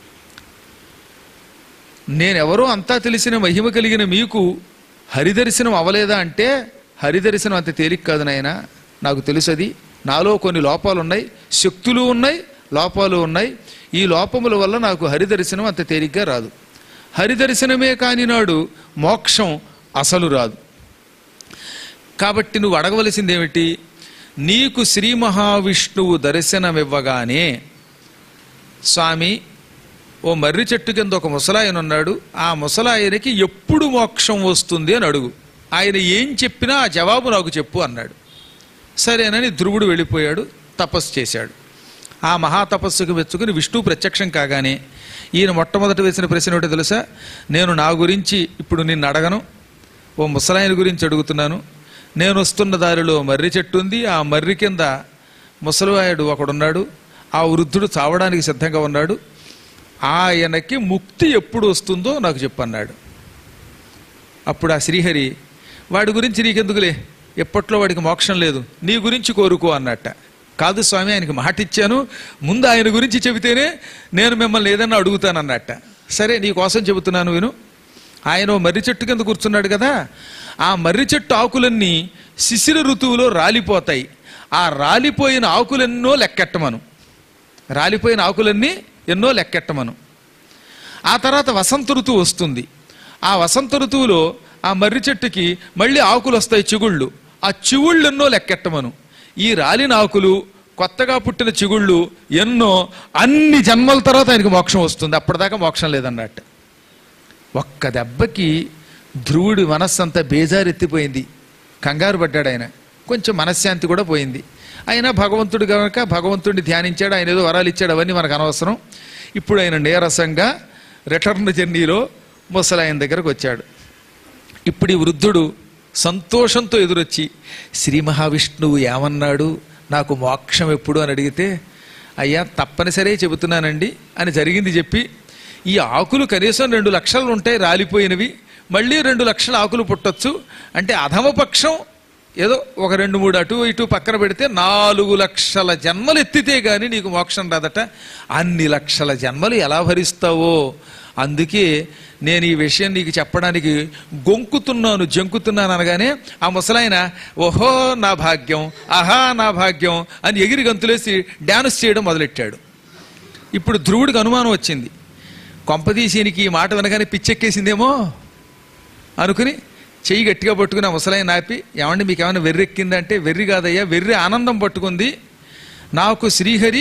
నేనెవరో అంతా తెలిసిన మహిమ కలిగిన మీకు హరిదర్శనం అవలేదా అంటే, హరిదర్శనం అంత తేలిక కాదు నాయనా, నాకు తెలుసది. నాలో కొన్ని లోపాలు ఉన్నాయి, శక్తులు ఉన్నాయి, లోపాలు ఉన్నాయి. ఈ లోపముల వల్ల నాకు హరిదర్శనం అంత తేలిగ్గా రాదు. హరిదర్శనమే కాని నాడు మోక్షం అసలు రాదు. కాబట్టి నువ్వు అడగవలసింది ఏమిటి? నీకు శ్రీ మహావిష్ణువు దర్శనమివ్వగానే, స్వామి ఓ మర్రి చెట్టు కింద ఒక ముసలాయన ఉన్నాడు, ఆ ముసలాయనకి ఎప్పుడు మోక్షం వస్తుంది అని అడుగు. ఆయన ఏం చెప్పినా ఆ జవాబు నాకు చెప్పు అన్నాడు. సరేనని ధ్రువుడు వెళ్ళిపోయాడు, తపస్సు చేశాడు. ఆ మహాతపస్సుకు మెచ్చుకుని విష్ణువు ప్రత్యక్షం కాగానే ఈయన మొట్టమొదట వేసిన ప్రశ్న ఏమిటో తెలుసా? నేను నా గురించి ఇప్పుడు నిన్ను అడగను, ఓ ముసలాయన గురించి అడుగుతున్నాను. నేను వస్తున్న దారిలో మర్రి చెట్టు ఉంది, ఆ మర్రి కింద ముసలివాయుడు ఒకడున్నాడు, ఆ వృద్ధుడు చావడానికి సిద్ధంగా ఉన్నాడు. ఆయనకి ముక్తి ఎప్పుడు వస్తుందో నాకు చెప్పన్నాడు. అప్పుడు ఆ శ్రీహరి, వాడి గురించి నీకెందుకులే, ఎప్పట్లో వాడికి మోక్షం లేదు, నీ గురించి కోరుకో అన్నట్ట. కాదు స్వామి, ఆయనకి మాట ఇచ్చాను, ముందు ఆయన గురించి చెబితేనే నేను మిమ్మల్ని ఏదన్నా అడుగుతానన్నట్ట. సరే నీకోసం చెబుతున్నాను విను. ఆయన మర్రి చెట్టు కింద కూర్చున్నాడు కదా, ఆ మర్రి చెట్టు ఆకులన్నీ శిశిర ఋతువులో రాలిపోతాయి. ఆ రాలిపోయిన ఆకులెన్నో లెక్కెట్టమను, రాలిపోయిన ఆకులన్నీ ఎన్నో లెక్కెట్టమను. ఆ తర్వాత వసంత ఋతువు వస్తుంది. ఆ వసంత ఋతువులో ఆ మర్రి చెట్టుకి మళ్ళీ ఆకులు వస్తాయి, చిగుళ్ళు. ఆ చిగుళ్ళు ఎన్నో లెక్కెట్టమను. ఈ రాలిన ఆకులు, కొత్తగా పుట్టిన చిగుళ్ళు ఎన్నో, అన్ని జన్మల తర్వాత ఆయనకు మోక్షం వస్తుంది. అప్పటిదాకా మోక్షం లేదన్నట్టు. ఒక్క దెబ్బకి ధ్రువుడి మనస్సంతా బేజారెత్తిపోయింది, కంగారు పడ్డాడు ఆయన. కొంచెం మనశ్శాంతి కూడా పోయింది. అయినా భగవంతుడు కనుక భగవంతుడిని ధ్యానించాడు, ఆయన ఏదో వరాలు ఇచ్చాడు, అవన్నీ మనకు అనవసరం. ఇప్పుడు ఆయన నీరసంగా రిటర్న్ జర్నీలో ముసలాయన దగ్గరకు వచ్చాడు. ఇప్పుడు ఈ వృద్ధుడు సంతోషంతో ఎదురొచ్చి, శ్రీ మహావిష్ణువు ఏమన్నాడు, నాకు మోక్షం ఎప్పుడు అని అడిగితే, అయ్యా తప్పనిసరే చెబుతున్నానండి అని జరిగింది చెప్పి, ఈ ఆకులు కనీసం 2 లక్షలు ఉంటాయి రాలిపోయినవి, మళ్ళీ 2 లక్షల ఆకులు పుట్టొచ్చు అంటే అధమపక్షం ఏదో ఒక 2-3 అటు ఇటు పక్కన పెడితే 4 లక్షల జన్మలు ఎత్తితే గాని నీకు మోక్షం రాదట. అన్ని లక్షల జన్మలు ఎలా భరిస్తావో, అందుకే నేను ఈ విషయం నీకు చెప్పడానికి గొంకుతున్నాను, జంకుతున్నాను అనగానే ఆ ముసలాయన ఓహో నా భాగ్యం, ఆహా నా భాగ్యం అని ఎగిరి గంతులేసి డ్యాన్స్ చేయడం మొదలెట్టాడు. ఇప్పుడు ధ్రువుడికి అనుమానం వచ్చింది, కొంపదీసీనికి ఈ మాట వినగానే పిచ్చెక్కేసిందేమో అనుకుని చెయ్యి గట్టిగా పట్టుకుని ఆ ముసలాయన ఆపి, ఏమండి మీకు ఏమైనా వెర్రెక్కిందంటే, వెర్రి కాదయ్యా, వెర్రి ఆనందం పట్టుకుంది. నాకు శ్రీహరి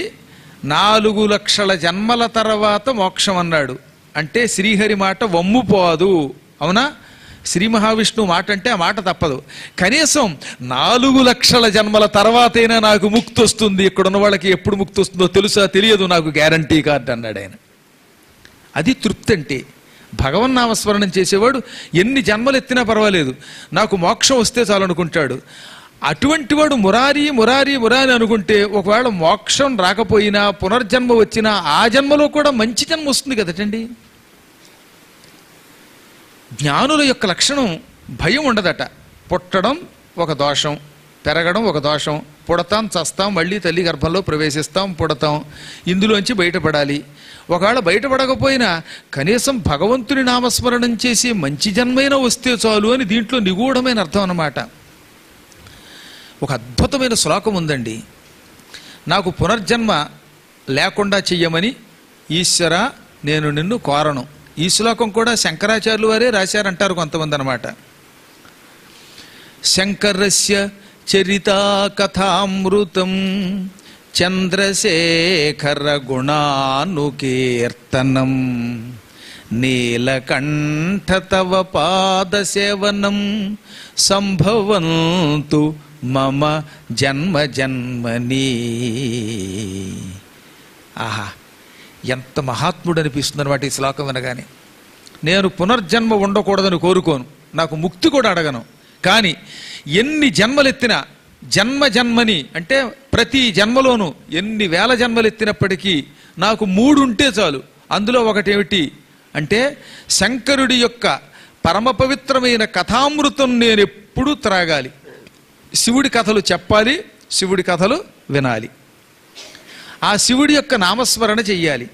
4 లక్షల జన్మల తర్వాత మోక్షం అన్నాడు అంటే శ్రీహరి మాట వమ్ముపోదు, అవునా? శ్రీ మహావిష్ణువు మాట అంటే ఆ మాట తప్పదు. కనీసం 4 లక్షల జన్మల తర్వాతైనా నాకు ముక్తి వస్తుంది, ఇక్కడ ఉన్న వాళ్ళకి ఎప్పుడు ముక్తి వస్తుందో తెలుసా తెలియదు, నాకు గ్యారంటీ కార్డు అన్నాడు ఆయన. అది తృప్తి అంటే. భగవన్నామస్మరణం చేసేవాడు ఎన్ని జన్మలు ఎత్తినా పర్వాలేదు, నాకు మోక్షం వస్తే చాలనుకుంటాడు. అటువంటి వాడు మురారి మురారి మురారి అనుకుంటే ఒకవేళ మోక్షం రాకపోయినా పునర్జన్మ వచ్చినా ఆ జన్మలో కూడా మంచి జన్మ వస్తుంది కదటండి. జ్ఞానుల యొక్క లక్షణం భయం ఉండదట. పుట్టడం ఒక దోషం, పెరగడం ఒక దోషం, పుడతాం చస్తాం మళ్ళీ తల్లి గర్భంలో ప్రవేశిస్తాం పుడతాం, ఇందులోంచి బయటపడాలి. ఒకవేళ బయటపడకపోయినా కనీసం భగవంతుని నామస్మరణం చేసి మంచి జన్మైన వస్తే చాలు అని దీంట్లో నిగూఢమైన అర్థం అన్నమాట. ఒక అద్భుతమైన శ్లోకం ఉందండి, నాకు పునర్జన్మ లేకుండా చెయ్యమని ఈశ్వర నేను నిన్ను కోరను. ఈ శ్లోకం కూడా శంకరాచార్యులు వారే రాశారంటారు కొంతమంది అన్నమాట. శంకరస్య చరితా కథామృతం చంద్రశేఖర గుణానుకీర్తనం నీలకంఠ తవ పాదసేవనం సంభవంతు మమ జన్మ జన్మని. ఆహా, ఎంత మహాత్ముడు అనిపిస్తుంది అన్నమాట ఈ శ్లోకం వినగానే. నేను పునర్జన్మ ఉండకూడదని కోరుకోను, నాకు ముక్తి కూడా అడగను, కానీ ఎన్ని జన్మలెత్తినా జన్మ జన్మని అంటే ప్రతి జన్మలోనూ ఎన్ని వేల జన్మలెత్తినప్పటికీ నాకు 3 ఉంటే చాలు. అందులో ఒకటేమిటి అంటే శంకరుడి యొక్క పరమ పవిత్రమైన కథామృతం నేను ఎప్పుడూ త్రాగాలి, శివుడి కథలు చెప్పాలి, శివుడి కథలు వినాలి, ఆ శివుడి యొక్క నామస్మరణ చెయ్యాలి,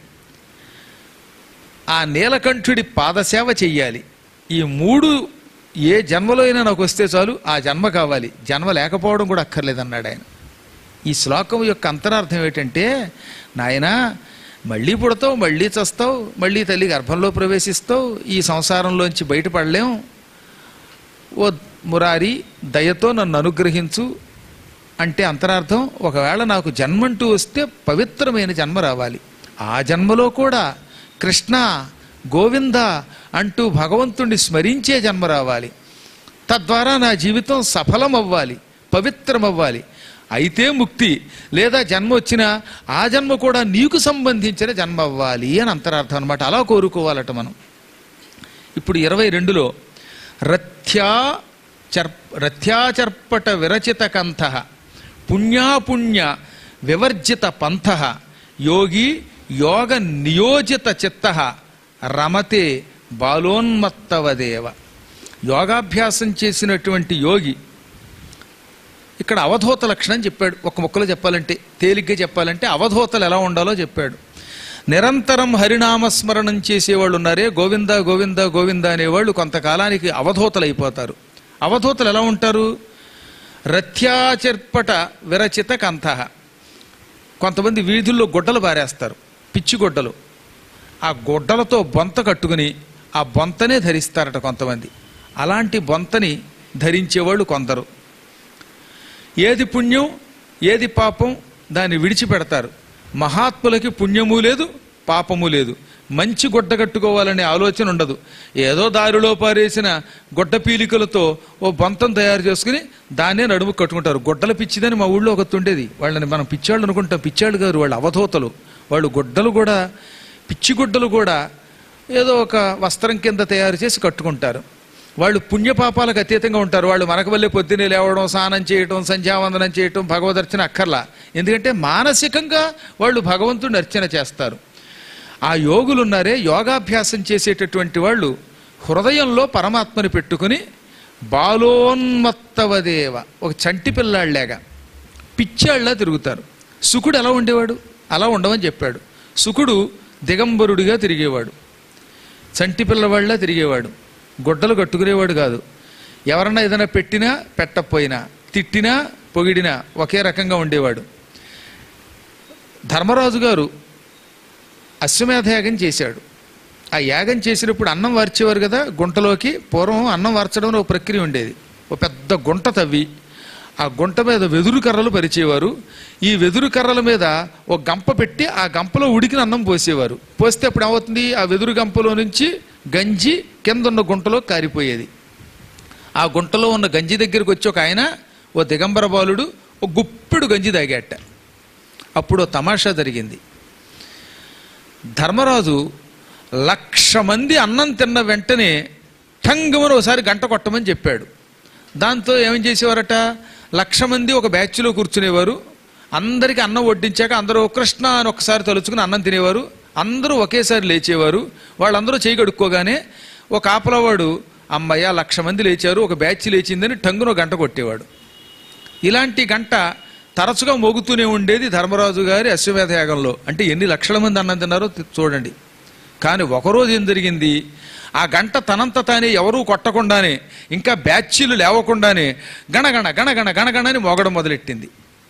ఆ నీలకంఠుడి పాదసేవ చెయ్యాలి. ఈ 3 ఏ జన్మలో అయినా నాకు వస్తే చాలు, ఆ జన్మ కావాలి, జన్మ లేకపోవడం కూడా అక్కర్లేదన్నాడు ఆయన. ఈ శ్లోకం యొక్క అంతరార్థం ఏంటంటే, నాయనా మళ్ళీ పుడతావు, మళ్ళీ చస్తావు, మళ్ళీ తల్లి గర్భంలో ప్రవేశిస్తావు, ఈ సంసారంలోంచి బయటపడలేం, ఓ మురారి దయతో నన్ను అనుగ్రహించు అంటే అంతరార్థం, ఒకవేళ నాకు జన్మంటూ వస్తే పవిత్రమైన జన్మ రావాలి, ఆ జన్మలో కూడా కృష్ణ గోవింద అంటూ భగవంతుణ్ణి స్మరించే జన్మ రావాలి, తద్వారా నా జీవితం సఫలం అవ్వాలి, పవిత్రం అవ్వాలి, అయితే ముక్తి, లేదా జన్మ వచ్చినా ఆ జన్మ కూడా నీకు సంబంధించిన జన్మ అవ్వాలి అని అంతరార్థం అనమాట. అలా కోరుకోవాలట మనం. ఇప్పుడు 22లో రథ్యాచర్పట విరచిత కంథ పుణ్యాపుణ్య వివర్జిత పంథ యోగి యోగ నియోజిత చిత్త రమతే బాలోన్మత్తవదేవ. యోగాభ్యాసం చేసినటువంటి యోగి, ఇక్కడ అవధూత లక్షణం చెప్పాడు. ఒక ముక్కలో చెప్పాలంటే, తేలిగ్గా చెప్పాలంటే అవధూతలు ఎలా ఉండాలో చెప్పాడు. నిరంతరం హరినామస్మరణం చేసేవాళ్ళు ఉన్నారే, గోవింద గోవింద గోవింద అనేవాళ్ళు కొంతకాలానికి అవధూతలు అయిపోతారు. అవధూతలు ఎలా ఉంటారు? రథ్యాచర్పట విరచిత కంథ. కొంతమంది వీధుల్లో గుడ్డలు బారేస్తారు, పిచ్చి గుడ్డలు. ఆ గుడ్డలతో బొంత కట్టుకుని ఆ బొంతనే ధరిస్తారట కొంతమంది. అలాంటి బొంతని ధరించేవాళ్ళు కొందరు. ఏది పుణ్యం ఏది పాపం దాన్ని విడిచిపెడతారు. మహాత్ములకి పుణ్యము లేదు పాపము లేదు. మంచి గుడ్డ కట్టుకోవాలనే ఆలోచన ఉండదు. ఏదో దారిలో పారేసిన గుడ్డ పీలికలతో ఓ బొంతం తయారు చేసుకుని దాన్నే నడుము కట్టుకుంటారు. గుడ్డల పిచ్చిదని మా ఊళ్ళో ఒకటి ఉండేది. వాళ్ళని మనం పిచ్చాళ్ళు అనుకుంటాం, పిచ్చాళ్ళు గారు వాళ్ళు అవధూతలు. వాళ్ళు గుడ్డలు కూడా, పిచ్చి గుడ్డలు కూడా ఏదో ఒక వస్త్రం కింద తయారు చేసి కట్టుకుంటారు. వాళ్ళు పుణ్యపాపాలకు అతీతంగా ఉంటారు. వాళ్ళు మనకు వల్లే పొద్దున్నే లేవడం, స్నానం చేయటం, సంధ్యావందనం చేయటం, భగవదర్చన అక్కర్లా. ఎందుకంటే మానసికంగా వాళ్ళు భగవంతుడిని అర్చన చేస్తారు. ఆ యోగులు ఉన్నారే, యోగాభ్యాసం చేసేటటువంటి వాళ్ళు హృదయంలో పరమాత్మని పెట్టుకుని బాలోన్మత్తవదేవ, ఒక చంటి పిల్లాళ్ళలాగా పిచ్చాళ్ళ తిరుగుతారు. శుకుడు ఎలా ఉండేవాడు? అలా ఉండమని చెప్పాడు. శుకుడు దిగంబరుడిగా తిరిగేవాడు, చంటి పిల్లవాళ్ళ తిరిగేవాడు, గుడ్డలు కట్టుకునేవాడు కాదు. ఎవరన్నా ఏదైనా పెట్టినా పెట్టకపోయినా, తిట్టినా పొగిడినా ఒకే రకంగా ఉండేవాడు. ధర్మరాజు గారు అశ్వమేధ యాగం చేశాడు. ఆ యాగం చేసినప్పుడు అన్నం వార్చేవారు కదా గుంటలోకి. పూర్వం అన్నం వార్చడం ఒక ప్రక్రియ ఉండేది. ఒక పెద్ద గుంట తవ్వి ఆ గుంట మీద వెదురు కర్రలు పరిచేవారు. ఈ వెదురు కర్రల మీద ఒక గంప పెట్టి ఆ గంపలో ఉడికిన అన్నం పోసేవారు. పోస్తే అప్పుడు ఏమవుతుంది? ఆ వెదురు గంపలో నుంచి గంజి కింద ఉన్న గుంటలో కారిపోయేది. ఆ గుంటలో ఉన్న గంజి దగ్గరికి వచ్చి ఒక ఆయన, ఓ దిగంబర బాలుడు, ఒక గుప్పెడు గంజి తాగాట. అప్పుడు తమాషా జరిగింది. ధర్మరాజు 1,00,000 మంది అన్నం తిన్న వెంటనే ఠంగమని ఒకసారి గంట కొట్టమని చెప్పాడు. దాంతో ఏం చేసేవారట, 1,00,000 మంది ఒక బ్యాచ్లో కూర్చునేవారు. అందరికీ అన్నం వడ్డించాక అందరూ కృష్ణ అని ఒకసారి తలుచుకుని అన్నం తినేవారు. అందరూ ఒకేసారి లేచేవారు. వాళ్ళందరూ చేయి కడుక్కోగానే ఒక ఆపలవాడు, అమ్మయ్య 1,00,000 మంది లేచారు, ఒక బ్యాచ్ లేచిందని టంగున గంట కొట్టేవాడు. ఇలాంటి గంట తరచుగా మోగుతూనే ఉండేది ధర్మరాజు గారి అశ్వమేధ యాగంలో. అంటే ఎన్ని లక్షల మంది అన్నం తిన్నారో చూడండి. కానీ ఒకరోజు ఏం జరిగింది, ఆ గంట తనంత తానే ఎవరూ కొట్టకుండానే, ఇంకా బ్యాచీలు లేవకుండానే గణగణ గణగణ గణగణ అని మోగడం మొదలెట్టింది.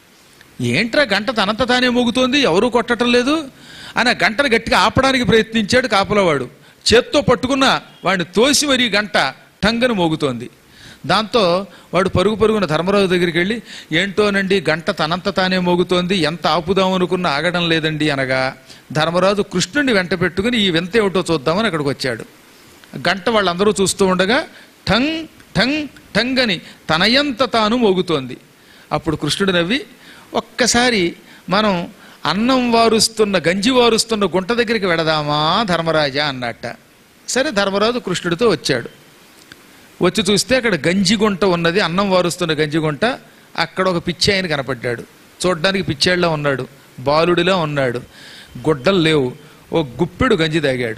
ఏంట్రా గంట తనంత తానే మోగుతోంది, ఎవరూ కొట్టడం లేదు అని ఆ గంటను గట్టిగా ఆపడానికి ప్రయత్నించాడు కాపలవాడు. చేత్తో పట్టుకున్న వాడిని తోసి మరీ గంట టంగను మోగుతోంది. దాంతో వాడు పరుగు పరుగున ధర్మరాజు దగ్గరికి వెళ్ళి, ఏంటోనండి గంట తనంత తానే మోగుతోంది, ఎంత ఆపుదాం అనుకున్నా ఆగడం లేదండి అనగా, ధర్మరాజు కృష్ణుడిని వెంట పెట్టుకుని ఈ వింత ఏమిటో చూద్దామని అక్కడికి వచ్చాడు. గంట వాళ్ళందరూ చూస్తూ ఉండగా ఠంగ్ ఠంగ్ ఠంగ్ అని తనయంత తాను మోగుతోంది. అప్పుడు కృష్ణుడు నవ్వి, ఒక్కసారి మనం అన్నం వారుస్తున్న గంజి వారుస్తున్న గుంట దగ్గరికి వెడదామా ధర్మరాజా అన్నట్ట. సరే ధర్మరాజు కృష్ణుడితో వచ్చాడు. వచ్చి చూస్తే అక్కడ గంజి గుంట ఉన్నది, అన్నం వారుస్తున్న గంజి గుంట. అక్కడ ఒక పిచ్చి ఆయన కనపడ్డాడు. చూడ్డానికి పిచ్చేళ్ళ ఉన్నాడు, బాలుడిలా ఉన్నాడు, గుడ్డలు లేవు. ఓ గుప్పెడు గంజి తాగాడు.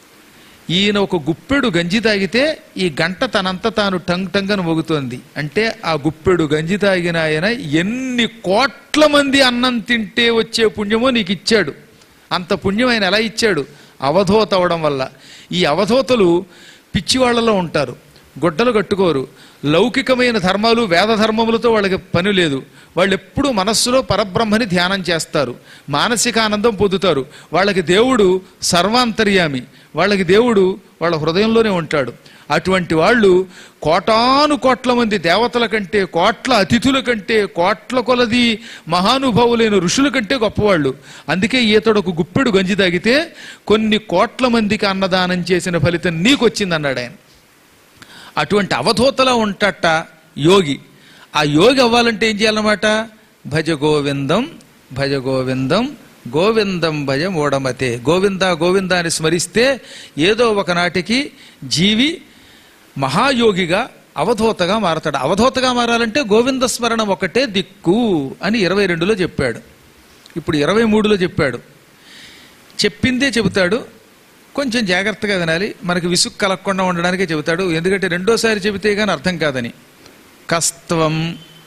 ఈయన ఒక గుప్పెడు గంజి తాగితే ఈ గంట తనంత తాను టంగ్ టంగ్ అని మోగుతోంది. అంటే ఆ గుప్పెడు గంజి తాగిన ఆయన ఎన్ని కోట్ల మంది అన్నం తింటే వచ్చే పుణ్యమో నీకు ఇచ్చాడు. అంత పుణ్యం ఆయన ఎలా ఇచ్చాడు? అవధూత అవడం వల్ల. ఈ అవధూతలు పిచ్చివాళ్లలో ఉంటారు, గుడ్డలు కట్టుకోరు, లౌకికమైన ధర్మాలు వేద ధర్మములతో వాళ్ళకి పని లేదు. వాళ్ళు ఎప్పుడూ మనస్సులో పరబ్రహ్మని ధ్యానం చేస్తారు, మానసిక ఆనందం పొందుతారు. వాళ్ళకి దేవుడు సర్వాంతర్యామి, వాళ్ళకి దేవుడు వాళ్ళ హృదయంలోనే ఉంటాడు. అటువంటి వాళ్ళు కోటాను కోట్ల మంది దేవతల కంటే, కోట్ల అతిథుల కంటే, కోట్ల కొలది మహానుభావులైన ఋషుల కంటే గొప్పవాళ్ళు. అందుకే ఈతడు ఒక గుప్పెడు గంజి తాగితే కొన్ని కోట్ల మందికి అన్నదానం చేసిన ఫలితం నీకు వచ్చిందన్నాడు ఆయన. అటువంటి అవధూతలా ఉంటాట యోగి. ఆ యోగి అవ్వాలంటే ఏం చేయాలన్నమాట? భజ గోవిందం భజ గోవిందం గోవిందం భజ మూఢమతే. గోవింద గోవింద అని స్మరిస్తే ఏదో ఒకనాటికి జీవి మహాయోగిగా అవధూతగా మారతాడు. అవధూతగా మారాలంటే గోవింద స్మరణం ఒకటే దిక్కు అని 22లో చెప్పాడు. ఇప్పుడు 23లో చెప్పాడు. చెప్పిందే చెబుతాడు, కొంచెం జాగ్రత్తగా వినాలి, మనకి విసుగు కలగకుండా ఉండడానికే చెబుతాడు. ఎందుకంటే రెండోసారి చెబితే కానీ అర్థం కాదని. కస్త్వం,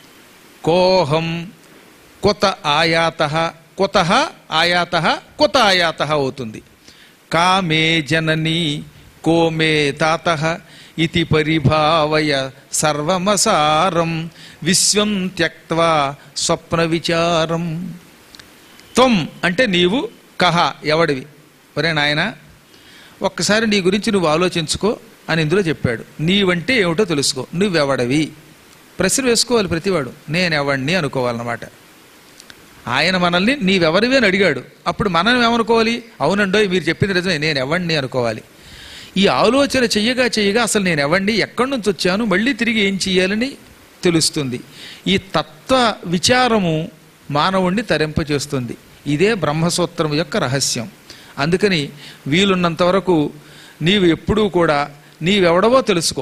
కోహం, కొత ఆయాత, కొత ఆయాత, కొత ఆయాత అవుతుంది. కామే జననీ కోమే తాత ఇతి పరిభావయ సర్వమసారం విశ్వం త్యక్త్వా స్వప్న విచారం. త్వం అంటే నీవు, కహ ఎవడివి. ఒరే నాయన, ఒక్కసారి నీ గురించి నువ్వు ఆలోచించుకో అని ఇందులో చెప్పాడు. నీవంటే ఏమిటో తెలుసుకో, నువ్వెవడవి ప్రశ్న వేసుకోవాలి ప్రతివాడు. నేనెవడిని అనుకోవాలన్నమాట. ఆయన మనల్ని నీవెవరివి అని అడిగాడు. అప్పుడు మనం ఏమనుకోవాలి? అవునండో మీరు చెప్పింది నిజమే, నేను ఎవడిని అనుకోవాలి. ఈ ఆలోచన చెయ్యగా చెయ్యగా అసలు నేను ఎవడిని, ఎక్కడి నుంచి వచ్చాను, మళ్ళీ తిరిగి ఏం చెయ్యాలని తెలుస్తుంది. ఈ తత్వ విచారము మానవుణ్ణి తరింపచేస్తుంది. ఇదే బ్రహ్మసూత్రం యొక్క రహస్యం. అందుకని వీలున్నంత వరకు నీవు ఎప్పుడూ కూడా నీవెవడవో తెలుసుకో.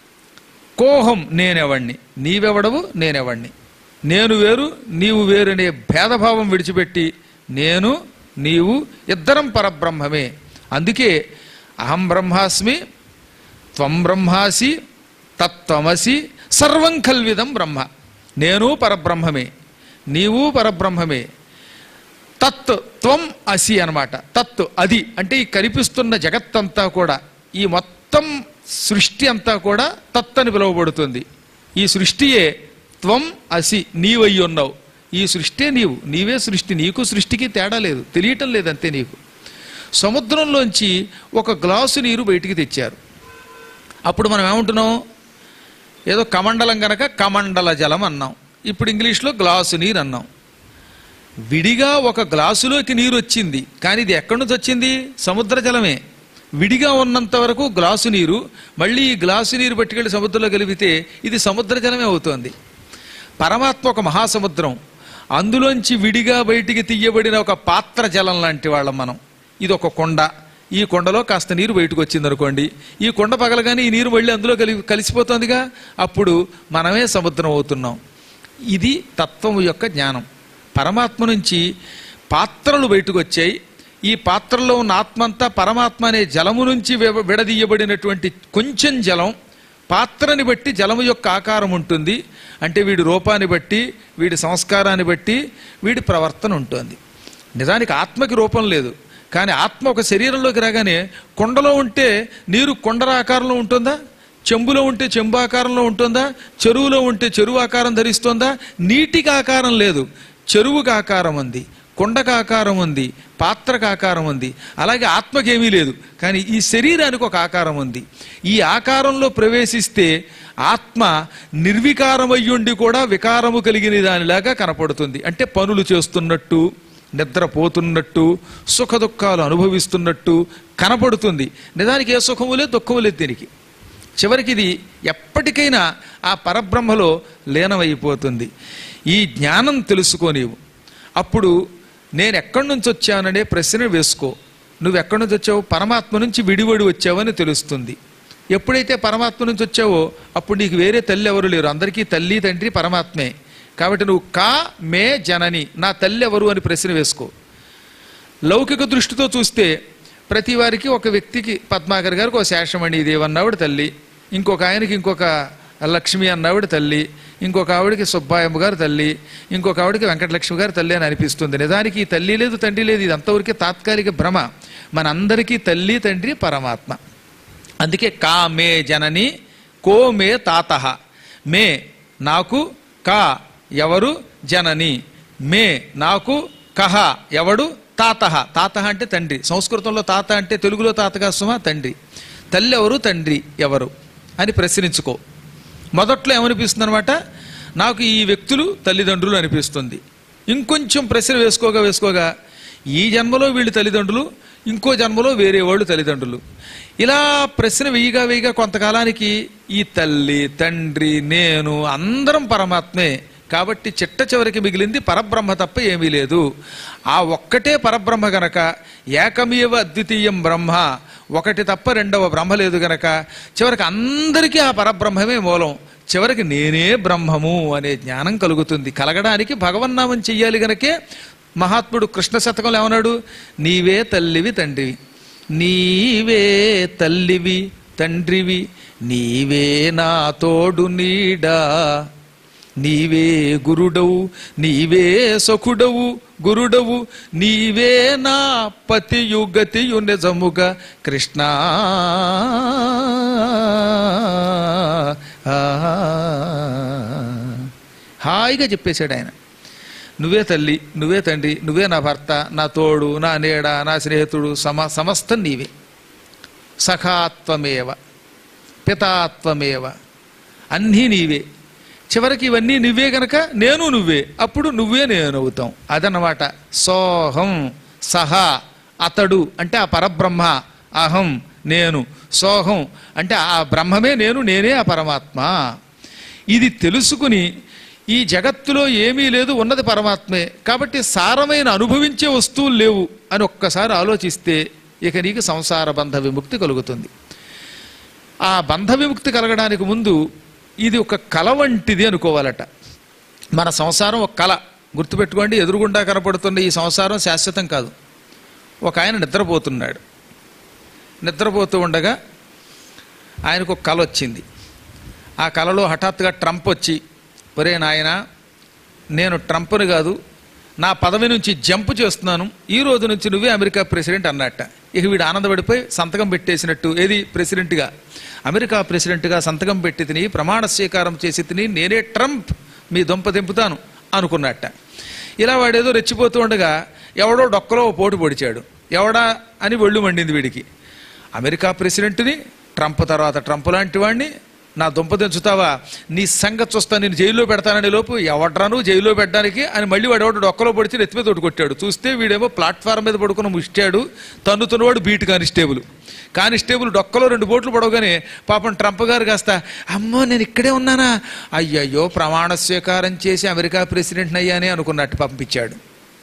కోహం నేనెవడిని, నీవెవడవు నేనెవడిని, నేను వేరు నీవు వేరు అనే భేదభావం విడిచిపెట్టి నేను నీవు ఇద్దరం పరబ్రహ్మమే. అందుకే అహం బ్రహ్మాస్మి త్వం బ్రహ్మాసి తత్వమసి సర్వం కల్విదం బ్రహ్మ. నేను పరబ్రహ్మమే, నీవు పరబ్రహ్మమే. తత్ త్వం అసి అనమాట. తత్ అది అంటే ఈ కనిపిస్తున్న జగత్తంతా కూడా, ఈ మొత్తం సృష్టి అంతా కూడా తత్ అని పిలువబడుతుంది. ఈ సృష్టియే త్వం అసి, నీవయ్యి ఉన్నావు. ఈ సృష్టి నీవు, నీవే సృష్టి. నీకు సృష్టికి తేడా లేదు, తెలియటం లేదంతే నీకు. సముద్రంలోంచి ఒక గ్లాసు నీరు బయటికి తెచ్చారు. అప్పుడు మనం ఏమంటున్నాం? ఏదో కమండలం గనక కమండల జలం అన్నాం. ఇప్పుడు ఇంగ్లీష్లో గ్లాసు నీరు అన్నాం. విడిగా ఒక గ్లాసులోకి నీరు వచ్చింది, కానీ ఇది ఎక్కడి నుంచి వచ్చింది? సముద్ర జలమే. విడిగా ఉన్నంత వరకు గ్లాసు నీరు, మళ్ళీ ఈ గ్లాసు నీరు పట్టుకెళ్ళి సముద్రంలో కలిపితే ఇది సముద్ర జలమే అవుతోంది. పరమాత్మ ఒక మహాసముద్రం, అందులోంచి విడిగా బయటికి తీయబడిన ఒక పాత్ర జలం లాంటి వాళ్ళం మనం. ఇది ఒక కొండ, ఈ కొండలో కాస్త నీరు బయటకు వచ్చింది అనుకోండి, ఈ కొండ పగలగానే ఈ నీరు మళ్ళీ అందులో కలిసిపోతుందిగా, అప్పుడు మనమే సముద్రం అవుతున్నాం. ఇది తత్వము యొక్క జ్ఞానం. పరమాత్మ నుంచి పాత్రలు బయటకు వచ్చాయి. ఈ పాత్రలో ఉన్న ఆత్మంతా పరమాత్మ అనే జలము నుంచి విడదీయబడినటువంటి కొంచెం జలం. పాత్రని బట్టి జలము యొక్క ఆకారం ఉంటుంది. అంటే వీడి రూపాన్ని బట్టి, వీడి సంస్కారాన్ని బట్టి వీడి ప్రవర్తన ఉంటుంది. నిజానికి ఆత్మకి రూపం లేదు, కానీ ఆత్మ ఒక శరీరంలోకి రాగానే కొండలో ఉంటే నీరు కొండల ఆకారంలో ఉంటుందా? చెంబులో ఉంటే చెంబు ఆకారంలో ఉంటుందా? చెరువులో ఉంటే చెరువు ఆకారం ధరిస్తుందా? నీటికి ఆకారం లేదు, చెరువుకి ఆకారం ఉంది, కొండకు ఆకారం ఉంది, పాత్రకు ఆకారం ఉంది. అలాగే ఆత్మకేమీ లేదు, కానీ ఈ శరీరానికి ఒక ఆకారం ఉంది. ఈ ఆకారంలో ప్రవేశిస్తే ఆత్మ నిర్వికారమయ్యుండి కూడా వికారము కలిగిన దానిలాగా కనపడుతుంది. అంటే పనులు చేస్తున్నట్టు, నిద్రపోతున్నట్టు, సుఖ దుఃఖాలు అనుభవిస్తున్నట్టు కనపడుతుంది. నిజానికి ఏ సుఖము లేదు, దుఃఖము లేదు దీనికి. చివరికి ఇది ఎప్పటికైనా ఆ పరబ్రహ్మలో లీనమైపోతుంది. ఈ జ్ఞానం తెలుసుకో నీవు. అప్పుడు నేను ఎక్కడి నుంచి వచ్చాననే ప్రశ్న వేసుకో. నువ్వు ఎక్కడి నుంచి వచ్చావు? పరమాత్మ నుంచి విడివడి వచ్చావని తెలుస్తుంది. ఎప్పుడైతే పరమాత్మ నుంచి వచ్చావో అప్పుడు నీకు వేరే తల్లి ఎవరు లేరు, అందరికీ తల్లి తండ్రి పరమాత్మే. కాబట్టి నువ్వు కా మే జనని, నా తల్లి ఎవరు అని ప్రశ్న వేసుకో. లౌకిక దృష్టితో చూస్తే ప్రతి వారికి, ఒక వ్యక్తికి పద్మాకర్ గారికి ఒక శేషమణి దేవి అన్నావిడ తల్లి, ఇంకొక ఆయనకి ఇంకొక లక్ష్మి అన్నావిడ తల్లి, ఇంకొక ఆవిడికి సుబ్బాయమ్మ గారు తల్లి, ఇంకొక ఆవిడికి వెంకటలక్ష్మి గారు తల్లి అని అనిపిస్తుంది. నిజానికి ఈ తల్లి లేదు తండ్రి లేదు, ఇది అంతవరకే తాత్కాలిక భ్రమ. మనందరికీ తల్లి తండ్రి పరమాత్మ. అందుకే కా మే జనని, కో మే తాత. మే నాకు, కా ఎవరు, జనని మే నాకు, కహ ఎవడు, తాత. తాత అంటే తండ్రి. సంస్కృతంలో తాత అంటే తెలుగులో తాతగా సుమా తండ్రి. తల్లి ఎవరు, తండ్రి ఎవరు అని ప్రశ్నించుకో. మొదట్లో ఏమనిపిస్తుంది అనమాట? నాకు ఈ వ్యక్తులు తల్లిదండ్రులు అనిపిస్తుంది. ఇంకొంచెం ప్రశ్న వేసుకోగా ఈ జన్మలో వీళ్ళు తల్లిదండ్రులు, ఇంకో జన్మలో వేరే వాళ్ళు తల్లిదండ్రులు. ఇలా ప్రశ్న వెయ్యిగా కొంతకాలానికి ఈ తల్లి తండ్రి నేను అందరం పరమాత్మే. కాబట్టి చిట్ట చివరికి మిగిలింది పరబ్రహ్మ తప్ప ఏమీ లేదు. ఆ ఒక్కటే పరబ్రహ్మ గనక, ఏకమేవ అద్వితీయం బ్రహ్మ, ఒకటి తప్ప రెండవ బ్రహ్మ లేదు గనక చివరికి అందరికీ ఆ పరబ్రహ్మమే మూలం. చివరికి నేనే బ్రహ్మము అనే జ్ఞానం కలుగుతుంది. కలగడానికి భగవన్నామం చెయ్యాలి గనకే మహాత్ముడు కృష్ణ శతకంలో ఏమన్నాడు? నీవే తల్లివి తండ్రివి, నీవే తల్లివి తండ్రివి, నీవే నా తోడు నీడా, నీవే గురుడవు, నీవే సఖుడవు గురుడవు, నీవే నా పతియు గతియు నిజముగా కృష్ణ. హాయిగా చెప్పేశాడు ఆయన. నువ్వే తల్లి, నువ్వే తండ్రి, నువ్వే నా భర్త, నా తోడు, నా నీడ, నా స్నేహితుడు, సమస్తం నీవే. సఖాత్వమేవ పితాత్వమేవ, అన్నీ నీవే. చివరికి ఇవన్నీ నువ్వే గనక నేను నువ్వే, అప్పుడు నువ్వే నేను అవుతాం. అదన్నమాట. సోహం, సహా అతడు అంటే ఆ పరబ్రహ్మ, అహం నేను, సోహం అంటే ఆ బ్రహ్మమే నేను, నేనే ఆ పరమాత్మ. ఇది తెలుసుకుని ఈ జగత్తులో ఏమీ లేదు, ఉన్నది పరమాత్మే, కాబట్టి సారమైన అనుభవించే వస్తువులు లేవు అని ఒక్కసారి ఆలోచిస్తే ఇక నీకు సంసార బంధ విముక్తి కలుగుతుంది. ఆ బంధ విముక్తి కలగడానికి ముందు ఇది ఒక కల వంటిది అనుకోవాలట. మన సంసారం ఒక కళ, గుర్తుపెట్టుకోండి. ఎదురుగుండా కనపడుతున్న ఈ సంసారం శాశ్వతం కాదు. ఒక ఆయన నిద్రపోతున్నాడు. నిద్రపోతూ ఉండగా ఆయనకు ఒక కల వచ్చింది. ఆ కలలో హఠాత్తుగా ట్రంప్ వచ్చి, ఒరే నాయన, నేను ట్రంప్ని కాదు, నా పదవి నుంచి జంప్ చేస్తున్నాను, ఈ రోజు నుంచి నువ్వే అమెరికా ప్రెసిడెంట్ అన్నట్ట. ఇక వీడు ఆనందపడిపోయి సంతకం పెట్టేసినట్టు, ఏది ప్రెసిడెంట్గా, అమెరికా ప్రెసిడెంట్గా సంతకం పెట్టి తిని ప్రమాణ స్వీకారం చేసి తిని నేనే ట్రంప్ మీ దొంప దింపుతాను అనుకున్నట్ట. ఇలా వాడేదో రెచ్చిపోతూ ఉండగా ఎవడో డొక్కలో పోటు పొడిచాడు. ఎవడా అని ఒళ్ళు మండింది వీడికి. అమెరికా ప్రెసిడెంట్ని, ట్రంప్ తర్వాత ట్రంప్ లాంటి వాడిని నా దుంప దించుతావా, నీ సంగతి చూస్తా, నేను జైల్లో పెడతానని లోపు ఎవడ్రాను జైల్లో పెట్టడానికి అని మళ్ళీ వాడు ఎవడు డొక్కలో పొడిచి నెత్తి మీద తోటి కొట్టాడు. చూస్తే వీడేమో ప్లాట్ఫారం మీద పడుకున్న ముష్టాడు, తన్నుతున్నవాడు బీట్ కానిస్టేబుల్ డొక్కలో 2 పోట్లు పడవగానే పాపం ట్రంప్ గారు కాస్త, అమ్మో నేను ఇక్కడే ఉన్నానా, అయ్యయ్యో ప్రమాణ స్వీకారం చేసి అమెరికా ప్రెసిడెంట్ని అయ్యానే అనుకున్నట్టు పంపించాడు.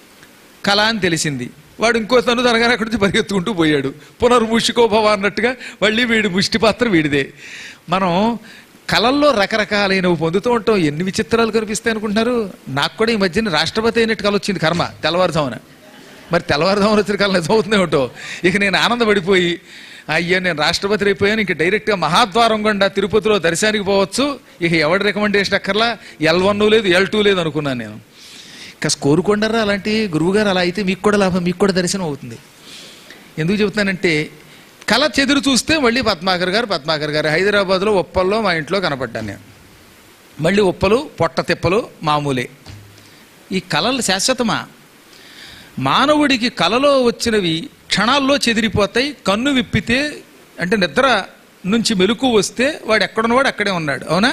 కళ అని తెలిసింది. వాడు ఇంకో తను తనగానే అక్కడి నుంచి పరిగెత్తుకుంటూ పోయాడు. పునర్ముషికోభవ అన్నట్టుగా మళ్ళీ వీడి ముష్టి పాత్ర వీడిదే. మనం కళల్లో రకరకాలైనవి పొందుతూ ఉంటాం. ఎన్ని విచిత్రాలు కనిపిస్తాయి అనుకుంటున్నారు. నాకు కూడా ఈ మధ్యన రాష్ట్రపతి అయినట్టు కళ వచ్చింది, కర్మ, తెల్లవారుజామున. మరి తెల్లవారుజామున వచ్చిన కళ నిజమవుతుందే ఉంటావు. ఇక నేను ఆనందపడిపోయి, అయ్యా నేను రాష్ట్రపతి అయిపోయాను, ఇంక డైరెక్ట్గా మహాద్వారం గుండా తిరుపతిలో దర్శనానికి పోవచ్చు, ఇక ఎవరి రికమెండేషన్ అక్కర్లా, L1 లేదు L2 లేదు అనుకున్నాను నేను. కాస్త కోరుకుంటారా అలాంటి గురువుగారు, అలా అయితే మీకు కూడా లాభం, మీకు కూడా దర్శనం అవుతుంది. ఎందుకు చెబుతానంటే కళ చెదురు చూస్తే మళ్ళీ పద్మాకర్ గారు హైదరాబాద్లో ఉప్పల్లో మా ఇంట్లో కనపడ్డాను నేను. మళ్ళీ ఉప్పలు పొట్ట తిప్పలు మామూలే. ఈ కళలు శాశ్వతమా? మానవుడికి కళలో వచ్చినవి క్షణాల్లో చెదిరిపోతాయి. కన్ను విప్పితే అంటే నిద్ర నుంచి మెలకు వస్తే వాడు ఎక్కడున్నవాడు అక్కడే ఉన్నాడు, అవునా?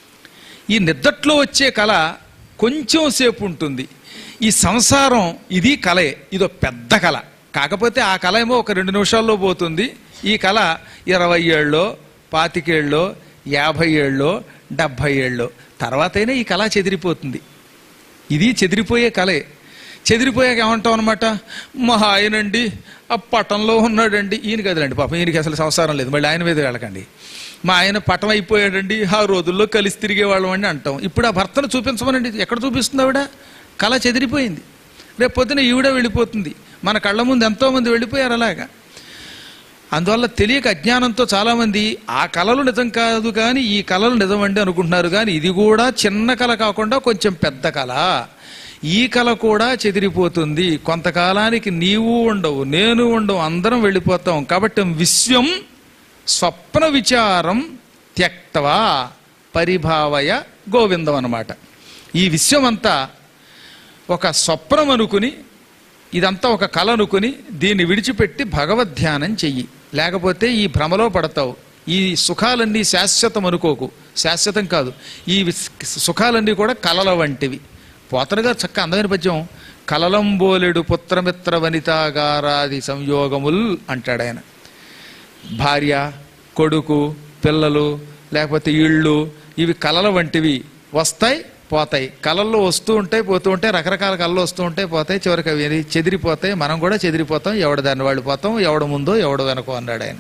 ఈ నిద్రలో వచ్చే కళ కొంచెం సేపు ఉంటుంది. ఈ సంసారం ఇది కళే, ఇదో పెద్ద కళ. కాకపోతే ఆ కళ ఏమో ఒక 2 నిమిషాల్లో పోతుంది. ఈ కళ 20 ఏళ్ళో 25 ఏళ్ళో 50 ఏళ్ళో 70 ఏళ్ళో తర్వాతైనా ఈ కళ చెదిరిపోతుంది. ఇది చెదిరిపోయే కళే. చెదిరిపోయాక ఏమంటాం అనమాట, మా ఆయనండి ఆ పటంలో ఉన్నాడండి, ఈయన కదలండి పాపం, ఈయనకి అసలు సంసారం లేదు, మళ్ళీ ఆయన మీద వెళ్ళకండి, మా ఆయన పటం అయిపోయాడండి, ఆ రోజుల్లో కలిసి తిరిగేవాళ్ళం అండి అంటాం. ఇప్పుడు ఆ భర్తను చూపించమనండి, ఎక్కడ చూపిస్తుంది ఆవిడ? కళ చెదిరిపోయింది. రేపు పొద్దున ఈవిడ వెళ్ళిపోతుంది. మన కళ్ళ ముందు ఎంతోమంది వెళ్ళిపోయారు అలాగా. అందువల్ల తెలియక అజ్ఞానంతో చాలామంది ఆ కళలు నిజం కాదు కానీ ఈ కళలు నిజం అండి అనుకుంటున్నారు. కానీ ఇది కూడా చిన్న కళ కాకుండా కొంచెం పెద్ద కళ. ఈ కళ కూడా చెదిరిపోతుంది. కొంతకాలానికి నీవు ఉండవు, నేను ఉండవు, అందరం వెళ్ళిపోతాం. కాబట్టి విశ్వం స్వప్న విచారం త్యక్తవా పరిభావయ గోవిందం అన్నమాట. ఈ విశ్వం అంతా ఒక స్వప్నం అనుకుని, ఇదంతా ఒక కళ అనుకుని దీన్ని విడిచిపెట్టి భగవద్ధ్యానం చెయ్యి. లేకపోతే ఈ భ్రమలో పడతావు. ఈ సుఖాలన్నీ శాశ్వతం అనుకోకు, శాశ్వతం కాదు. ఈ సుఖాలన్నీ కూడా కళల వంటివి. పోతనగా చక్క అందమైన పద్యం, కలలంబోలెడు పుత్రమిత్ర వనితాగారాది సంయోగముల్ అంటాడు ఆయన. భార్య, కొడుకు, పిల్లలు, లేకపోతే ఇళ్ళు, ఇవి కళల వంటివి, వస్తాయి పోతాయి. కళల్లో వస్తూ ఉంటాయి పోతూ ఉంటాయి, రకరకాల కళలు వస్తూ ఉంటాయి పోతాయి, చివరికి అవి చెదిరిపోతాయి. మనం కూడా చెదిరిపోతాం, ఎవడ దాన్ని వాళ్ళు పోతాం, ఎవడ ముందో ఎవడ వెనకో అన్నాడు ఆయన.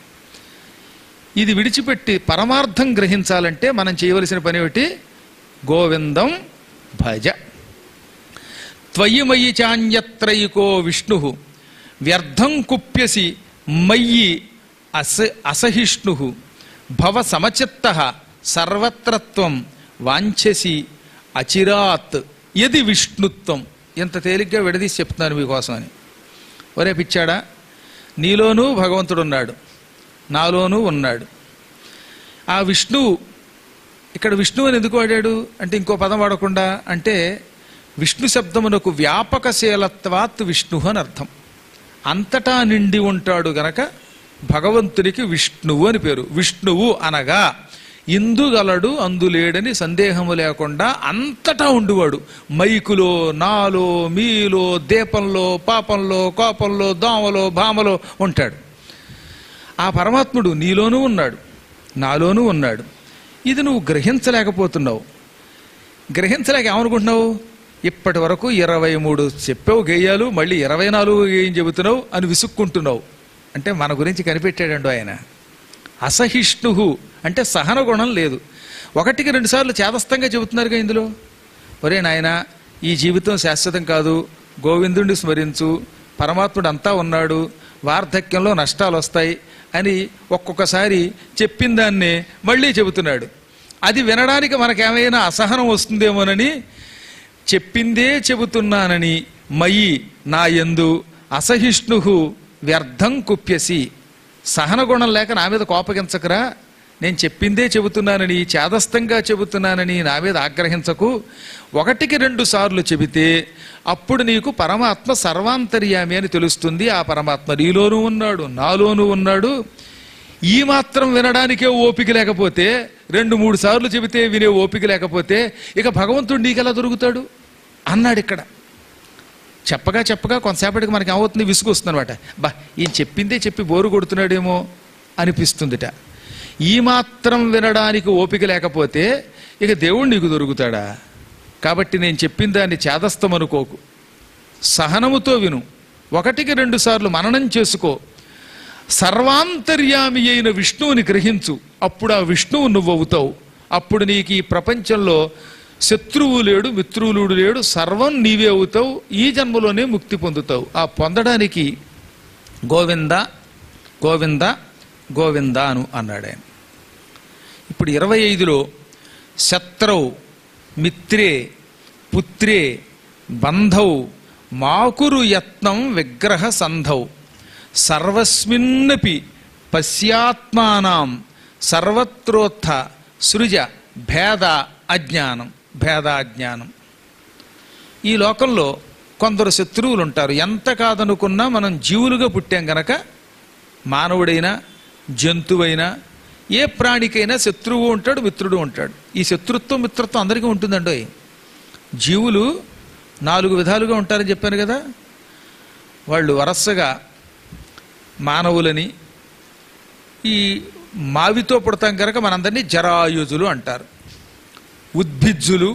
ఇది విడిచిపెట్టి పరమార్థం గ్రహించాలంటే మనం చేయవలసిన పని ఏమిటి? గోవిందం భజ. త్వయి మయి చాన్యత్రైకో విష్ణు వ్యర్థం కుప్యసి మయ్యి అసహిష్ణు భవ సమచిత్త సర్వత్రత్వం వాంఛసి అచిరాత్ యది విష్ణుత్వం. ఎంత తేలిగ్గా విడదీసి చెప్తున్నాను మీకోసం అని. ఒరే పిచ్చాడా, నీలోనూ భగవంతుడు ఉన్నాడు, నాలోనూ ఉన్నాడు. ఆ విష్ణువు, ఇక్కడ విష్ణువు అని ఎందుకు వాడాడు అంటే ఇంకో పదం వాడకుండా, అంటే విష్ణు శబ్దమునకు వ్యాపకశీలత్వాత్ విష్ణు అని అర్థం. అంతటా నిండి ఉంటాడు గనక భగవంతునికి విష్ణువు అని పేరు. విష్ణువు అనగా ఇందుగలడు అందులేడని సందేహము లేకుండా అంతటా ఉండువాడు. మైకులో, నాలో, మీలో, దీపంలో, పాపంలో, కోపంలో, దోమలో, భామలో ఉంటాడు. ఆ పరమాత్ముడు నీలోనూ ఉన్నాడు, నాలోనూ ఉన్నాడు. ఇది నువ్వు గ్రహించలేకపోతున్నావు. గ్రహించలేక ఏమనుకుంటున్నావు? ఇప్పటి వరకు 23 చెప్పావు గేయాలు, మళ్ళీ 24 గేయం చెబుతున్నావు అని విసుక్కుంటున్నావు. అంటే మన గురించి కనిపెట్టాడండు ఆయన. అసహిష్ణు అంటే సహన గుణం లేదు. 1కి 2 సార్లు చేదస్తంగా చెబుతున్నారుగా ఇందులో. ఒరే నాయన, ఈ జీవితం శాశ్వతం కాదు, గోవిందుడిని స్మరించు, పరమాత్ముడు అంతా ఉన్నాడు, వార్ధక్యంలో నష్టాలు వస్తాయి అని ఒక్కొక్కసారి చెప్పిన దాన్నే మళ్ళీ చెబుతున్నాడు. అది వినడానికి మనకేమైనా అసహనం వస్తుందేమోనని చెప్పిందే చెబుతున్నానని మయి నా యందు అసహిష్ణు వ్యర్థం కుప్యసి. సహన గుణం లేక నా మీద కోపగించకరా, నేను చెప్పిందే చెబుతున్నానని, చేదస్తంగా చెబుతున్నానని నా మీద ఆగ్రహించకు. 1కి 2 సార్లు చెబితే అప్పుడు నీకు పరమాత్మ సర్వాంతర్యామి అని తెలుస్తుంది. ఆ పరమాత్మ నీలోనూ ఉన్నాడు, నాలోనూ ఉన్నాడు. ఈ మాత్రం వినడానికే ఓపిక లేకపోతే, 2-3 సార్లు చెబితే వినే ఓపిక లేకపోతే ఇక భగవంతుడు నీకెలా దొరుకుతాడు అన్నాడు ఇక్కడ. చెప్పగా కొంతసేపటికి మనకి ఏమవుతుంది, విసుగు వస్తుంది అనమాట. బా, ఈయన చెప్పిందే చెప్పి బోరు కొడుతున్నాడేమో అనిపిస్తుందిట. ఈ మాత్రం వినడానికి ఓపిక లేకపోతే ఇక దేవుడు నీకు దొరుకుతాడా? కాబట్టి నేను చెప్పిన దాన్ని చేదస్తం అనుకోకు, సహనముతో విను, 1కి 2 సార్లు మననం చేసుకో, సర్వాంతర్యామి అయిన విష్ణువుని గ్రహించు. అప్పుడు ఆ విష్ణువు నువ్వవుతావు. అప్పుడు నీకు ఈ ప్రపంచంలో శత్రువు లేడు, మిత్రువులుడు లేడు, సర్వం నీవే అవుతావు. ఈ జన్మలోనే ముక్తి పొందుతావు. ఆ పొందడానికి గోవింద గోవింద గోవింద అను అన్నాడు ఆయన. ఇప్పుడు 25లో శత్రౌ మిత్రే పుత్రే బంధౌ మాకురు యత్నం విగ్రహ సంధౌ సర్వస్మిన్నపి పశ్యాత్మానాం సర్వత్రోత్థ సృజ భేద అజ్ఞానం. భేదాజ్ఞానం. ఈ లోకంలో కొందరు శత్రువులు ఉంటారు. ఎంత కాదనుకున్నా మనం జీవులుగా పుట్టాం గనక మానవుడైనా జంతువైనా ఏ ప్రాణికైనా శత్రువు ఉంటాడు, మిత్రుడు ఉంటాడు. ఈ శత్రుత్వం మిత్రత్వం అందరికీ ఉంటుందండి. జీవులు 4 విధాలుగా ఉంటారని చెప్పాను కదా. వాళ్ళు వరసగా మానవులని, ఈ మావితో పుడతాం కనుక మనందరినీ జరాయుజులు అంటారు. ఉద్భిజ్జులు,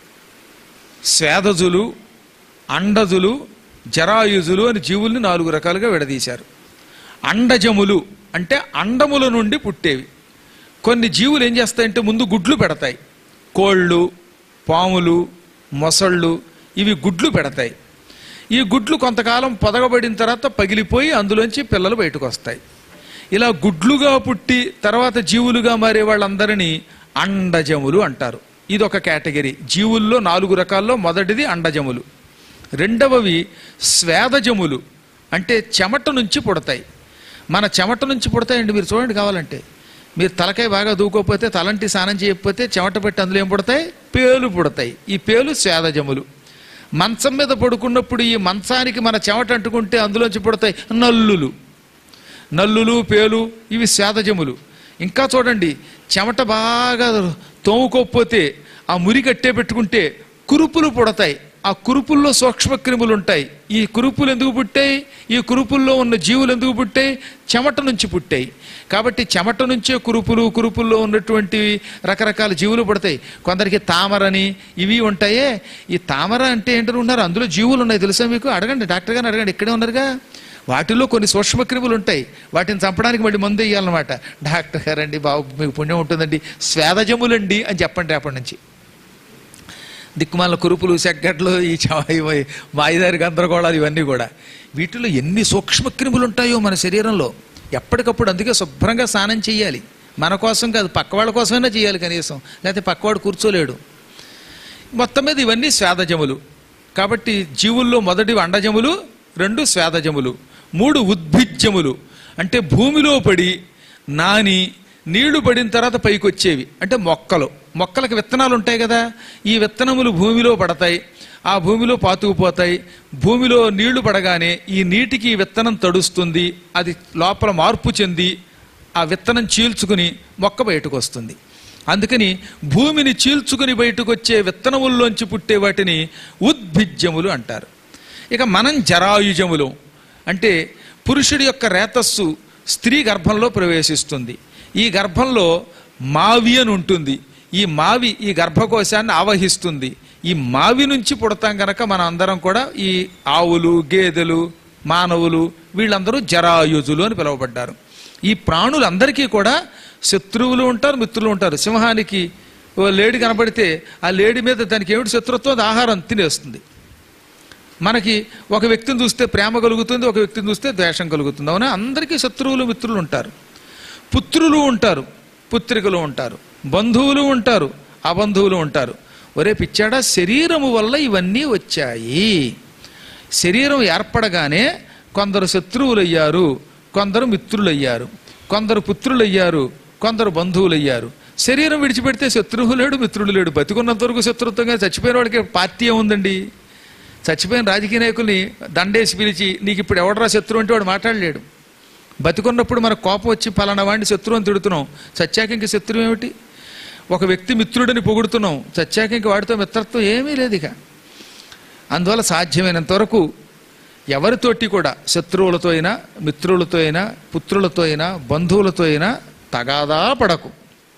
స్వేదజులు, అండజులు, జరాయుజులు అని జీవుల్ని 4 రకాలుగా విడదీశారు. అండజములు అంటే అండముల నుండి పుట్టేవి. కొన్ని జీవులు ఏం చేస్తాయంటే ముందు గుడ్లు పెడతాయి. కోళ్ళు, పాములు, మొసళ్ళు ఇవి గుడ్లు పెడతాయి. ఈ గుడ్లు కొంతకాలం పొదగబడిన తర్వాత పగిలిపోయి అందులోంచి పిల్లలు బయటకు వస్తాయి. ఇలా గుడ్లుగా పుట్టి తర్వాత జీవులుగా మారే వాళ్ళందరినీ అండజములు అంటారు. ఇది ఒక కేటగిరీ. జీవుల్లో 4 రకాల్లో మొదటిది అండజములు. రెండవవి స్వేదజములు అంటే చెమట నుంచి పుడతాయి. మన చెమట నుంచి పుడతాయండి. మీరు చూడండి, కావాలంటే మీరు తలకాయ బాగా దూకోకపోతే, తలంటి స్నానం చేయకపోతే చెమట పెట్టి అందులో ఏం పుడతాయి? పేలు పుడతాయి. ఈ పేలు స్వేదజములు. మంచం మీద పడుకున్నప్పుడు ఈ మంచానికి మన చెమట అంటుకుంటే అందులోంచి పుడతాయి నల్లులు. నల్లులు, పేలు ఇవి స్వేదజములు. ఇంకా చూడండి, చెమట బాగా తోముకోకపోతే ఆ మురి కట్టే పెట్టుకుంటే కురుపులు పుడతాయి. ఆ కురుపుల్లో సూక్ష్మక్రిములు ఉంటాయి. ఈ కురుపులు ఎందుకు పుట్టాయి? ఈ కురుపుల్లో ఉన్న జీవులు ఎందుకు పుట్టాయి? చెమట నుంచి పుట్టాయి. కాబట్టి చెమట నుంచే కురుపుల్లో ఉన్నటువంటి రకరకాల జీవులు పుడతాయి. కొందరికి తామరని ఇవి ఉంటాయే. ఈ తామర అంటే ఏంటని ఉన్నారు, అందులో జీవులు ఉన్నాయి తెలుసా మీకు? అడగండి, డాక్టర్ గారిని అడగండి, ఇక్కడే ఉన్నారుగా. వాటిల్లో కొన్ని సూక్ష్మక్రిములు ఉంటాయి. వాటిని చంపడానికి మళ్ళీ మందు వేయాలన్నమాట. డాక్టర్ గారండి, బాబు మీకు పుణ్యం ఉంటుందండి, స్వేదజములండి అని చెప్పండి రేపటి నుంచి. దిక్కుమాల కురుపులు, సెగ్గట్లు, ఈ మాయిదారి గందరగోళాలు ఇవన్నీ కూడా. వీటిలో ఎన్ని సూక్ష్మక్రిములు ఉంటాయో మన శరీరంలో. ఎప్పటికప్పుడు అందుకే శుభ్రంగా స్నానం చేయాలి. మన కోసం కాదు, పక్కవాళ్ళ కోసమైనా చేయాలి కనీసం, లేకపోతే పక్కవాడు కూర్చోలేడు. మొత్తం మీద ఇవన్నీ స్వేదజములు. కాబట్టి జీవుల్లో మొదటివి అండజములు, 2 స్వేదజములు, 3 ఉద్భిజ్యములు అంటే భూమిలో పడి నాని నీళ్లు పడిన తర్వాత పైకి వచ్చేవి. అంటే మొక్కలకు విత్తనాలు ఉంటాయి కదా, ఈ విత్తనములు భూమిలో పడతాయి, ఆ భూమిలో పాతుకుపోతాయి. భూమిలో నీళ్లు పడగానే ఈ నీటికి విత్తనం తడుస్తుంది, అది లోపల మార్పు చెంది ఆ విత్తనం చీల్చుకుని మొక్క బయటకు వస్తుంది. అందుకని భూమిని చీల్చుకుని బయటకు వచ్చే విత్తనముల్లోంచి పుట్టే వాటిని ఉద్భిజ్యములు అంటారు. ఇక మనం జరాయుజములు అంటే పురుషుడి యొక్క రేతస్సు స్త్రీ గర్భంలో ప్రవేశిస్తుంది. ఈ గర్భంలో మావి అని ఉంటుంది. ఈ మావి ఈ గర్భకోశాన్ని ఆవహిస్తుంది. ఈ మావి నుంచి పుడతాం గనక మన అందరం కూడా ఈ ఆవులు, గేదెలు, మానవులు వీళ్ళందరూ జరాయుజులు అని పిలువబడ్డారు. ఈ ప్రాణులందరికీ కూడా శత్రువులు ఉంటారు, మిత్రులు ఉంటారు. సింహానికి ఓ లేడి కనబడితే ఆ లేడి మీద దానికి ఏమిటి శత్రుత్వం? అది ఆహారం తినేస్తుంది. మనకి ఒక వ్యక్తిని చూస్తే ప్రేమ కలుగుతుంది, ఒక వ్యక్తిని చూస్తే ద్వేషం కలుగుతుంది. అవునా? అందరికీ శత్రువులు, మిత్రులు ఉంటారు. పుత్రులు ఉంటారు, పుత్రికలు ఉంటారు, బంధువులు ఉంటారు, అబంధువులు ఉంటారు. ఒరే పిచ్చాడా, శరీరము వల్ల ఇవన్నీ వచ్చాయి. శరీరం ఏర్పడగానే కొందరు శత్రువులయ్యారు, కొందరు మిత్రులయ్యారు, కొందరు పుత్రులయ్యారు, కొందరు బంధువులయ్యారు. శరీరం విడిచిపెడితే శత్రువు లేడు, మిత్రుడు లేడు. బతికున్నంత వరకు శత్రుత్వంగా, చచ్చిపోయిన వాడికి పార్టీ ఏముందండి? చచ్చిపోయిన రాజకీయ నాయకుల్ని దండేసి పిలిచి నీకు ఇప్పుడు ఎవడరా శత్రువు అంటే వాడు మాట్లాడలేడు. బతికున్నప్పుడు మనకు కోపం వచ్చి ఫలానా వాడిని శత్రువు అని తిడుతున్నాం, చచ్చాక ఇంక శత్రువు ఏమిటి? ఒక వ్యక్తి మిత్రుడిని పొగుడుతున్నాం, చచ్చాక ఇంక వాడితో మిత్రత్వం ఏమీ లేదు ఇక. అందువల్ల సాధ్యమైనంత వరకు ఎవరితోటి కూడా శత్రువులతో అయినా, మిత్రులతో అయినా, పుత్రులతో అయినా, బంధువులతో అయినా తగాదా పడకు.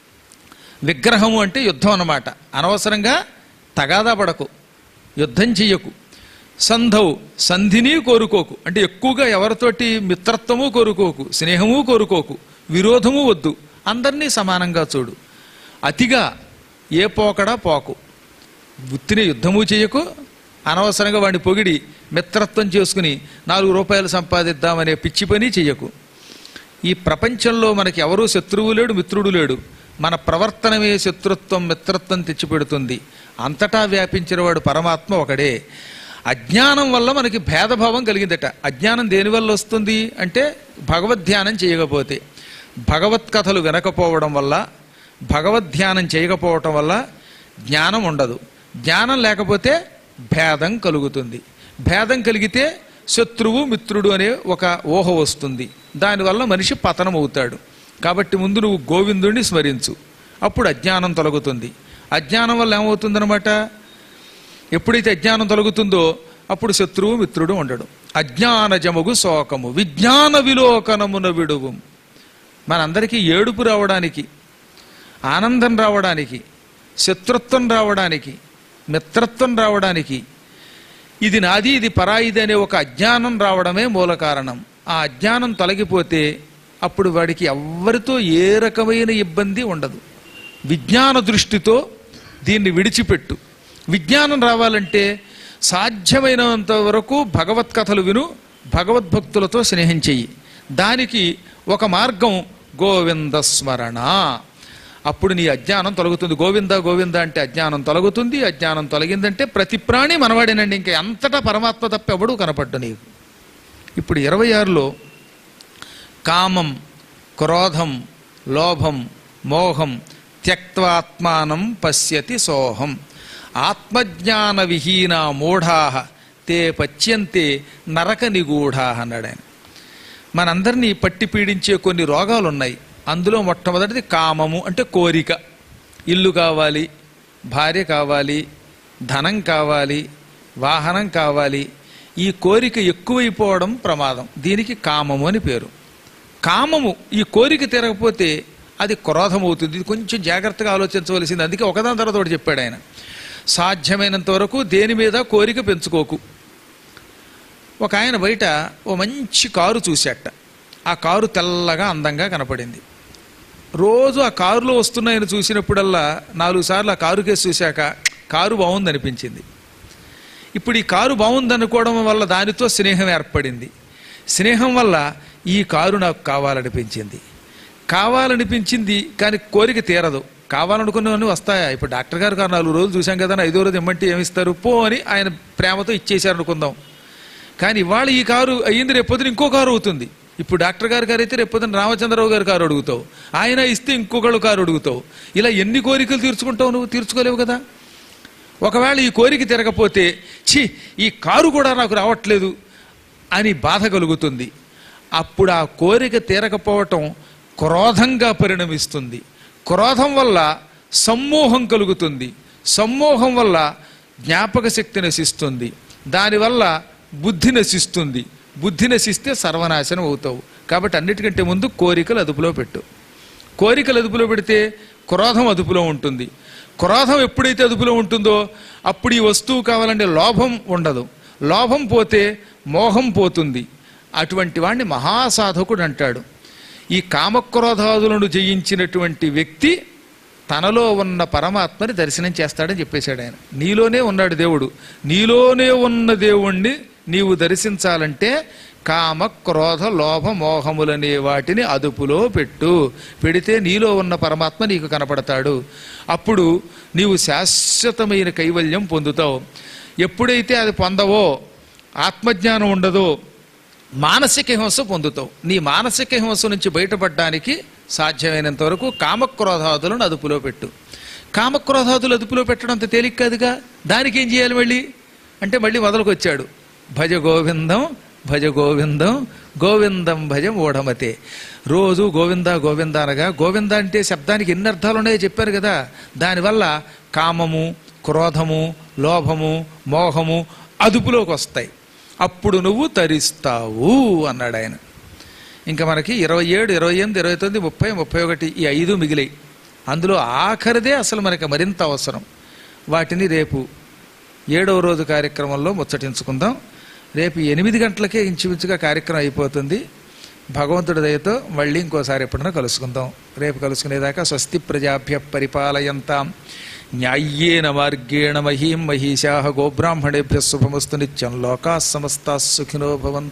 విగ్రహము అంటే యుద్ధం అన్నమాట. అనవసరంగా తగాదా పడకు, యుద్ధం చెయ్యకు. సంధౌ సంధిని కోరుకోకు, అంటే ఎక్కువగా ఎవరితోటి మిత్రత్వము కోరుకోకు, స్నేహము కోరుకోకు, విరోధము వద్దు. అందరినీ సమానంగా చూడు. అతిగా ఏ పోకడా పోకు. వృత్తిని యుద్ధము చేయకు, అనవసరంగా వాడిని పొగిడి మిత్రత్వం చేసుకుని 4 రూపాయలు సంపాదిద్దామనే పిచ్చి పని చెయ్యకు. ఈ ప్రపంచంలో మనకి ఎవరూ శత్రువు లేడు, మిత్రుడు లేడు. మన ప్రవర్తనమే శత్రుత్వం, మిత్రత్వం తెచ్చిపెడుతుంది. అంతటా వ్యాపించిన వాడు పరమాత్మ ఒకడే. అజ్ఞానం వల్ల మనకి భేదభావం కలిగిందట. అజ్ఞానం దేనివల్ల వస్తుంది అంటే భగవద్ధ్యానం చేయకపోతే, భగవత్కథలు వినకపోవడం వల్ల, భగవద్ధ్యానం చేయకపోవటం వల్ల జ్ఞానం ఉండదు. జ్ఞానం లేకపోతే భేదం కలుగుతుంది. భేదం కలిగితే శత్రువు, మిత్రుడు అనే ఒక ఊహ వస్తుంది. దానివల్ల మనిషి పతనం అవుతాడు. కాబట్టి ముందు నువ్వు గోవిందుడిని స్మరించు, అప్పుడు అజ్ఞానం తొలగుతుంది. అజ్ఞానం వల్ల ఏమవుతుందనమాట, ఎప్పుడైతే అజ్ఞానం తొలగుతుందో అప్పుడు శత్రువు, మిత్రుడు ఉండడు. అజ్ఞానజమగు శోకము విజ్ఞాన విలోకనమున విడువు. మనందరికీ ఏడుపు రావడానికి, ఆనందం రావడానికి, శత్రుత్వం రావడానికి, మిత్రత్వం రావడానికి, ఇది నాది ఇది పరాయిది అనే ఒక అజ్ఞానం రావడమే మూల కారణం. ఆ అజ్ఞానం తొలగిపోతే అప్పుడు వాడికి ఎవ్వరితో ఏ రకమైన ఇబ్బంది ఉండదు. విజ్ఞాన దృష్టితో దీన్ని విడిచిపెట్టు. విజ్ఞానం రావాలంటే సాధ్యమైనంత వరకు భగవత్కథలు విను, భగవద్భక్తులతో స్నేహం చెయ్యి. దానికి ఒక మార్గం గోవిందస్మరణ. అప్పుడు నీ అజ్ఞానం తొలగుతుంది. గోవింద గోవింద అంటే అజ్ఞానం తొలగుతుంది. అజ్ఞానం తొలగిందంటే ప్రతి ప్రాణి మనవాడేనండి. ఇంకా అంతటా పరమాత్మ తప్ప ఎవడూ కనపడ్డు నీకు. ఇప్పుడు 26లో కామం, క్రోధం, లోభం, మోహం త్యక్త్వాత్మానం పశ్యతి సోహం. ఆత్మజ్ఞాన విహీన మూఢాః తే పచ్యంతే నరక నిగూఢాః అన్నాడు ఆయన. మనందరినీ పట్టి పీడించే కొన్ని రోగాలు ఉన్నాయి. అందులో మొట్టమొదటిది కామము, అంటే కోరిక. ఇల్లు కావాలి, భార్య కావాలి, ధనం కావాలి, వాహనం కావాలి. ఈ కోరిక ఎక్కువైపోవడం ప్రమాదం. దీనికి కామము అని పేరు. కామము, ఈ కోరిక తీరకపోతే అది క్రోధం అవుతుంది. ఇది కొంచెం జాగ్రత్తగా ఆలోచించవలసింది. అందుకే ఒకదాని తర్వాత ఒకటి చెప్పాడు ఆయన. సాధ్యమైనంత వరకు దేని మీద కోరిక పెంచుకోకు. ఒక ఆయన బయట ఓ మంచి కారు చూశాట. ఆ కారు తెల్లగా అందంగా కనపడింది. రోజు ఆ కారులో వస్తున్నాయని చూసినప్పుడల్లా 4 సార్లు ఆ కారు కేసు చూశాక కారు బాగుందనిపించింది. ఇప్పుడు ఈ కారు బాగుందనుకోవడం వల్ల దానితో స్నేహం ఏర్పడింది. స్నేహం వల్ల ఈ కారు నాకు కావాలనిపించింది కానీ కోరిక తీరదు. కావాలనుకున్నవన్నీ వస్తాయా? ఇప్పుడు డాక్టర్ గారు 4 రోజులు చూసాం కదా, 5వ రోజు ఇమ్మంటే ఏమిస్తారు? పో అని ఆయన ప్రేమతో ఇచ్చేశారు అనుకుందాం. కానీ ఇవాళ ఈ కారు అయ్యింది, రేపొద్దున ఇంకో కారు అవుతుంది. ఇప్పుడు డాక్టర్ గారు అయితే రేపొద్దున రామచంద్రరావు గారి కారు అడుగుతావు, ఆయన ఇస్తే ఇంకొకళ్ళు కారు అడుగుతావు. ఇలా ఎన్ని కోరికలు తీర్చుకుంటావు? నువ్వు తీర్చుకోలేవు కదా. ఒకవేళ ఈ కోరిక తిరగపోతే ఈ కారు కూడా నాకు రావట్లేదు అని బాధ కలుగుతుంది. అప్పుడు ఆ కోరిక తీరకపోవటం క్రోధంగా పరిణమిస్తుంది. క్రోధం వల్ల సమ్మోహం కలుగుతుంది. సమ్మోహం వల్ల జ్ఞాపక శక్తి నశిస్తుంది. దానివల్ల బుద్ధి నశిస్తుంది. బుద్ధి నశిస్తే సర్వనాశనం అవుతావు. కాబట్టి అన్నిటికంటే ముందు కోరికలు అదుపులో పెట్టు. కోరికలు అదుపులో పెడితే క్రోధం అదుపులో ఉంటుంది. క్రోధం ఎప్పుడైతే అదుపులో ఉంటుందో అప్పుడు ఈ వస్తువు కావాలంటే లోభం ఉండదు. లోభం పోతే మోహం పోతుంది. అటువంటి వాణ్ణి మహాసాధకుడు అంటాడు. ఈ కామక్రోధాదులను జయించినటువంటి వ్యక్తి తనలో ఉన్న పరమాత్మని దర్శనం చేస్తాడని చెప్పేశాడు ఆయన. నీలోనే ఉన్నాడు దేవుడు. నీలోనే ఉన్న దేవుణ్ణి నీవు దర్శించాలంటే కామ క్రోధ లోభ మోహములనే వాటిని అదుపులో పెడితే నీలో ఉన్న పరమాత్మ నీకు కనపడతాడు. అప్పుడు నీవు శాశ్వతమైన కైవల్యం పొందుతావు. ఎప్పుడైతే అది పొందవో, ఆత్మజ్ఞానం ఉండదో, మానసిక హింస పొందుతావు. నీ మానసిక హింస నుంచి బయటపడడానికి సాధ్యమైనంత వరకు కామక్రోధాదులను అదుపులో పెట్టు. కామక్రోధాదులు అదుపులో పెట్టడం అంత తేలిక కాదుగా. దానికి ఏం చేయాలి మళ్ళీ అంటే మళ్ళీ మొదలుకొచ్చాడు. భజ గోవిందం భజ గోవిందం గోవిందం భజ మూఢమతే. రోజు గోవింద గోవింద అనగా, గోవింద అంటే శబ్దానికి ఎన్ని అర్థాలు ఉన్నాయో చెప్పారు కదా. దానివల్ల కామము, క్రోధము, లోభము, మోహము అదుపులోకి వస్తాయి. అప్పుడు నువ్వు తరిస్తావు అన్నాడు ఆయన. ఇంకా మనకి 27, 28, 29, 30, 31 ఈ 5 మిగిలాయి. అందులో ఆఖరిదే అసలు మనకి మరింత అవసరం. వాటిని రేపు 7వ రోజు కార్యక్రమంలో ముచ్చటించుకుందాం. రేపు 8 గంటలకే ఇంచుమించుగా కార్యక్రమం అయిపోతుంది. భగవంతుడి దయతో మళ్ళీ ఇంకోసారి ఎప్పుడైనా కలుసుకుందాం. రేపు కలుసుకునేదాకా స్వస్తి ప్రజాభ్య పరిపాలయంతాం న్యాయ్యేన మార్గేణ మహీం మహిషాః గోబ్రాహ్మణేభ్యः శుభమస్తు నిత్యం. లోకాః సమస్తాః సుఖినో భవంతు.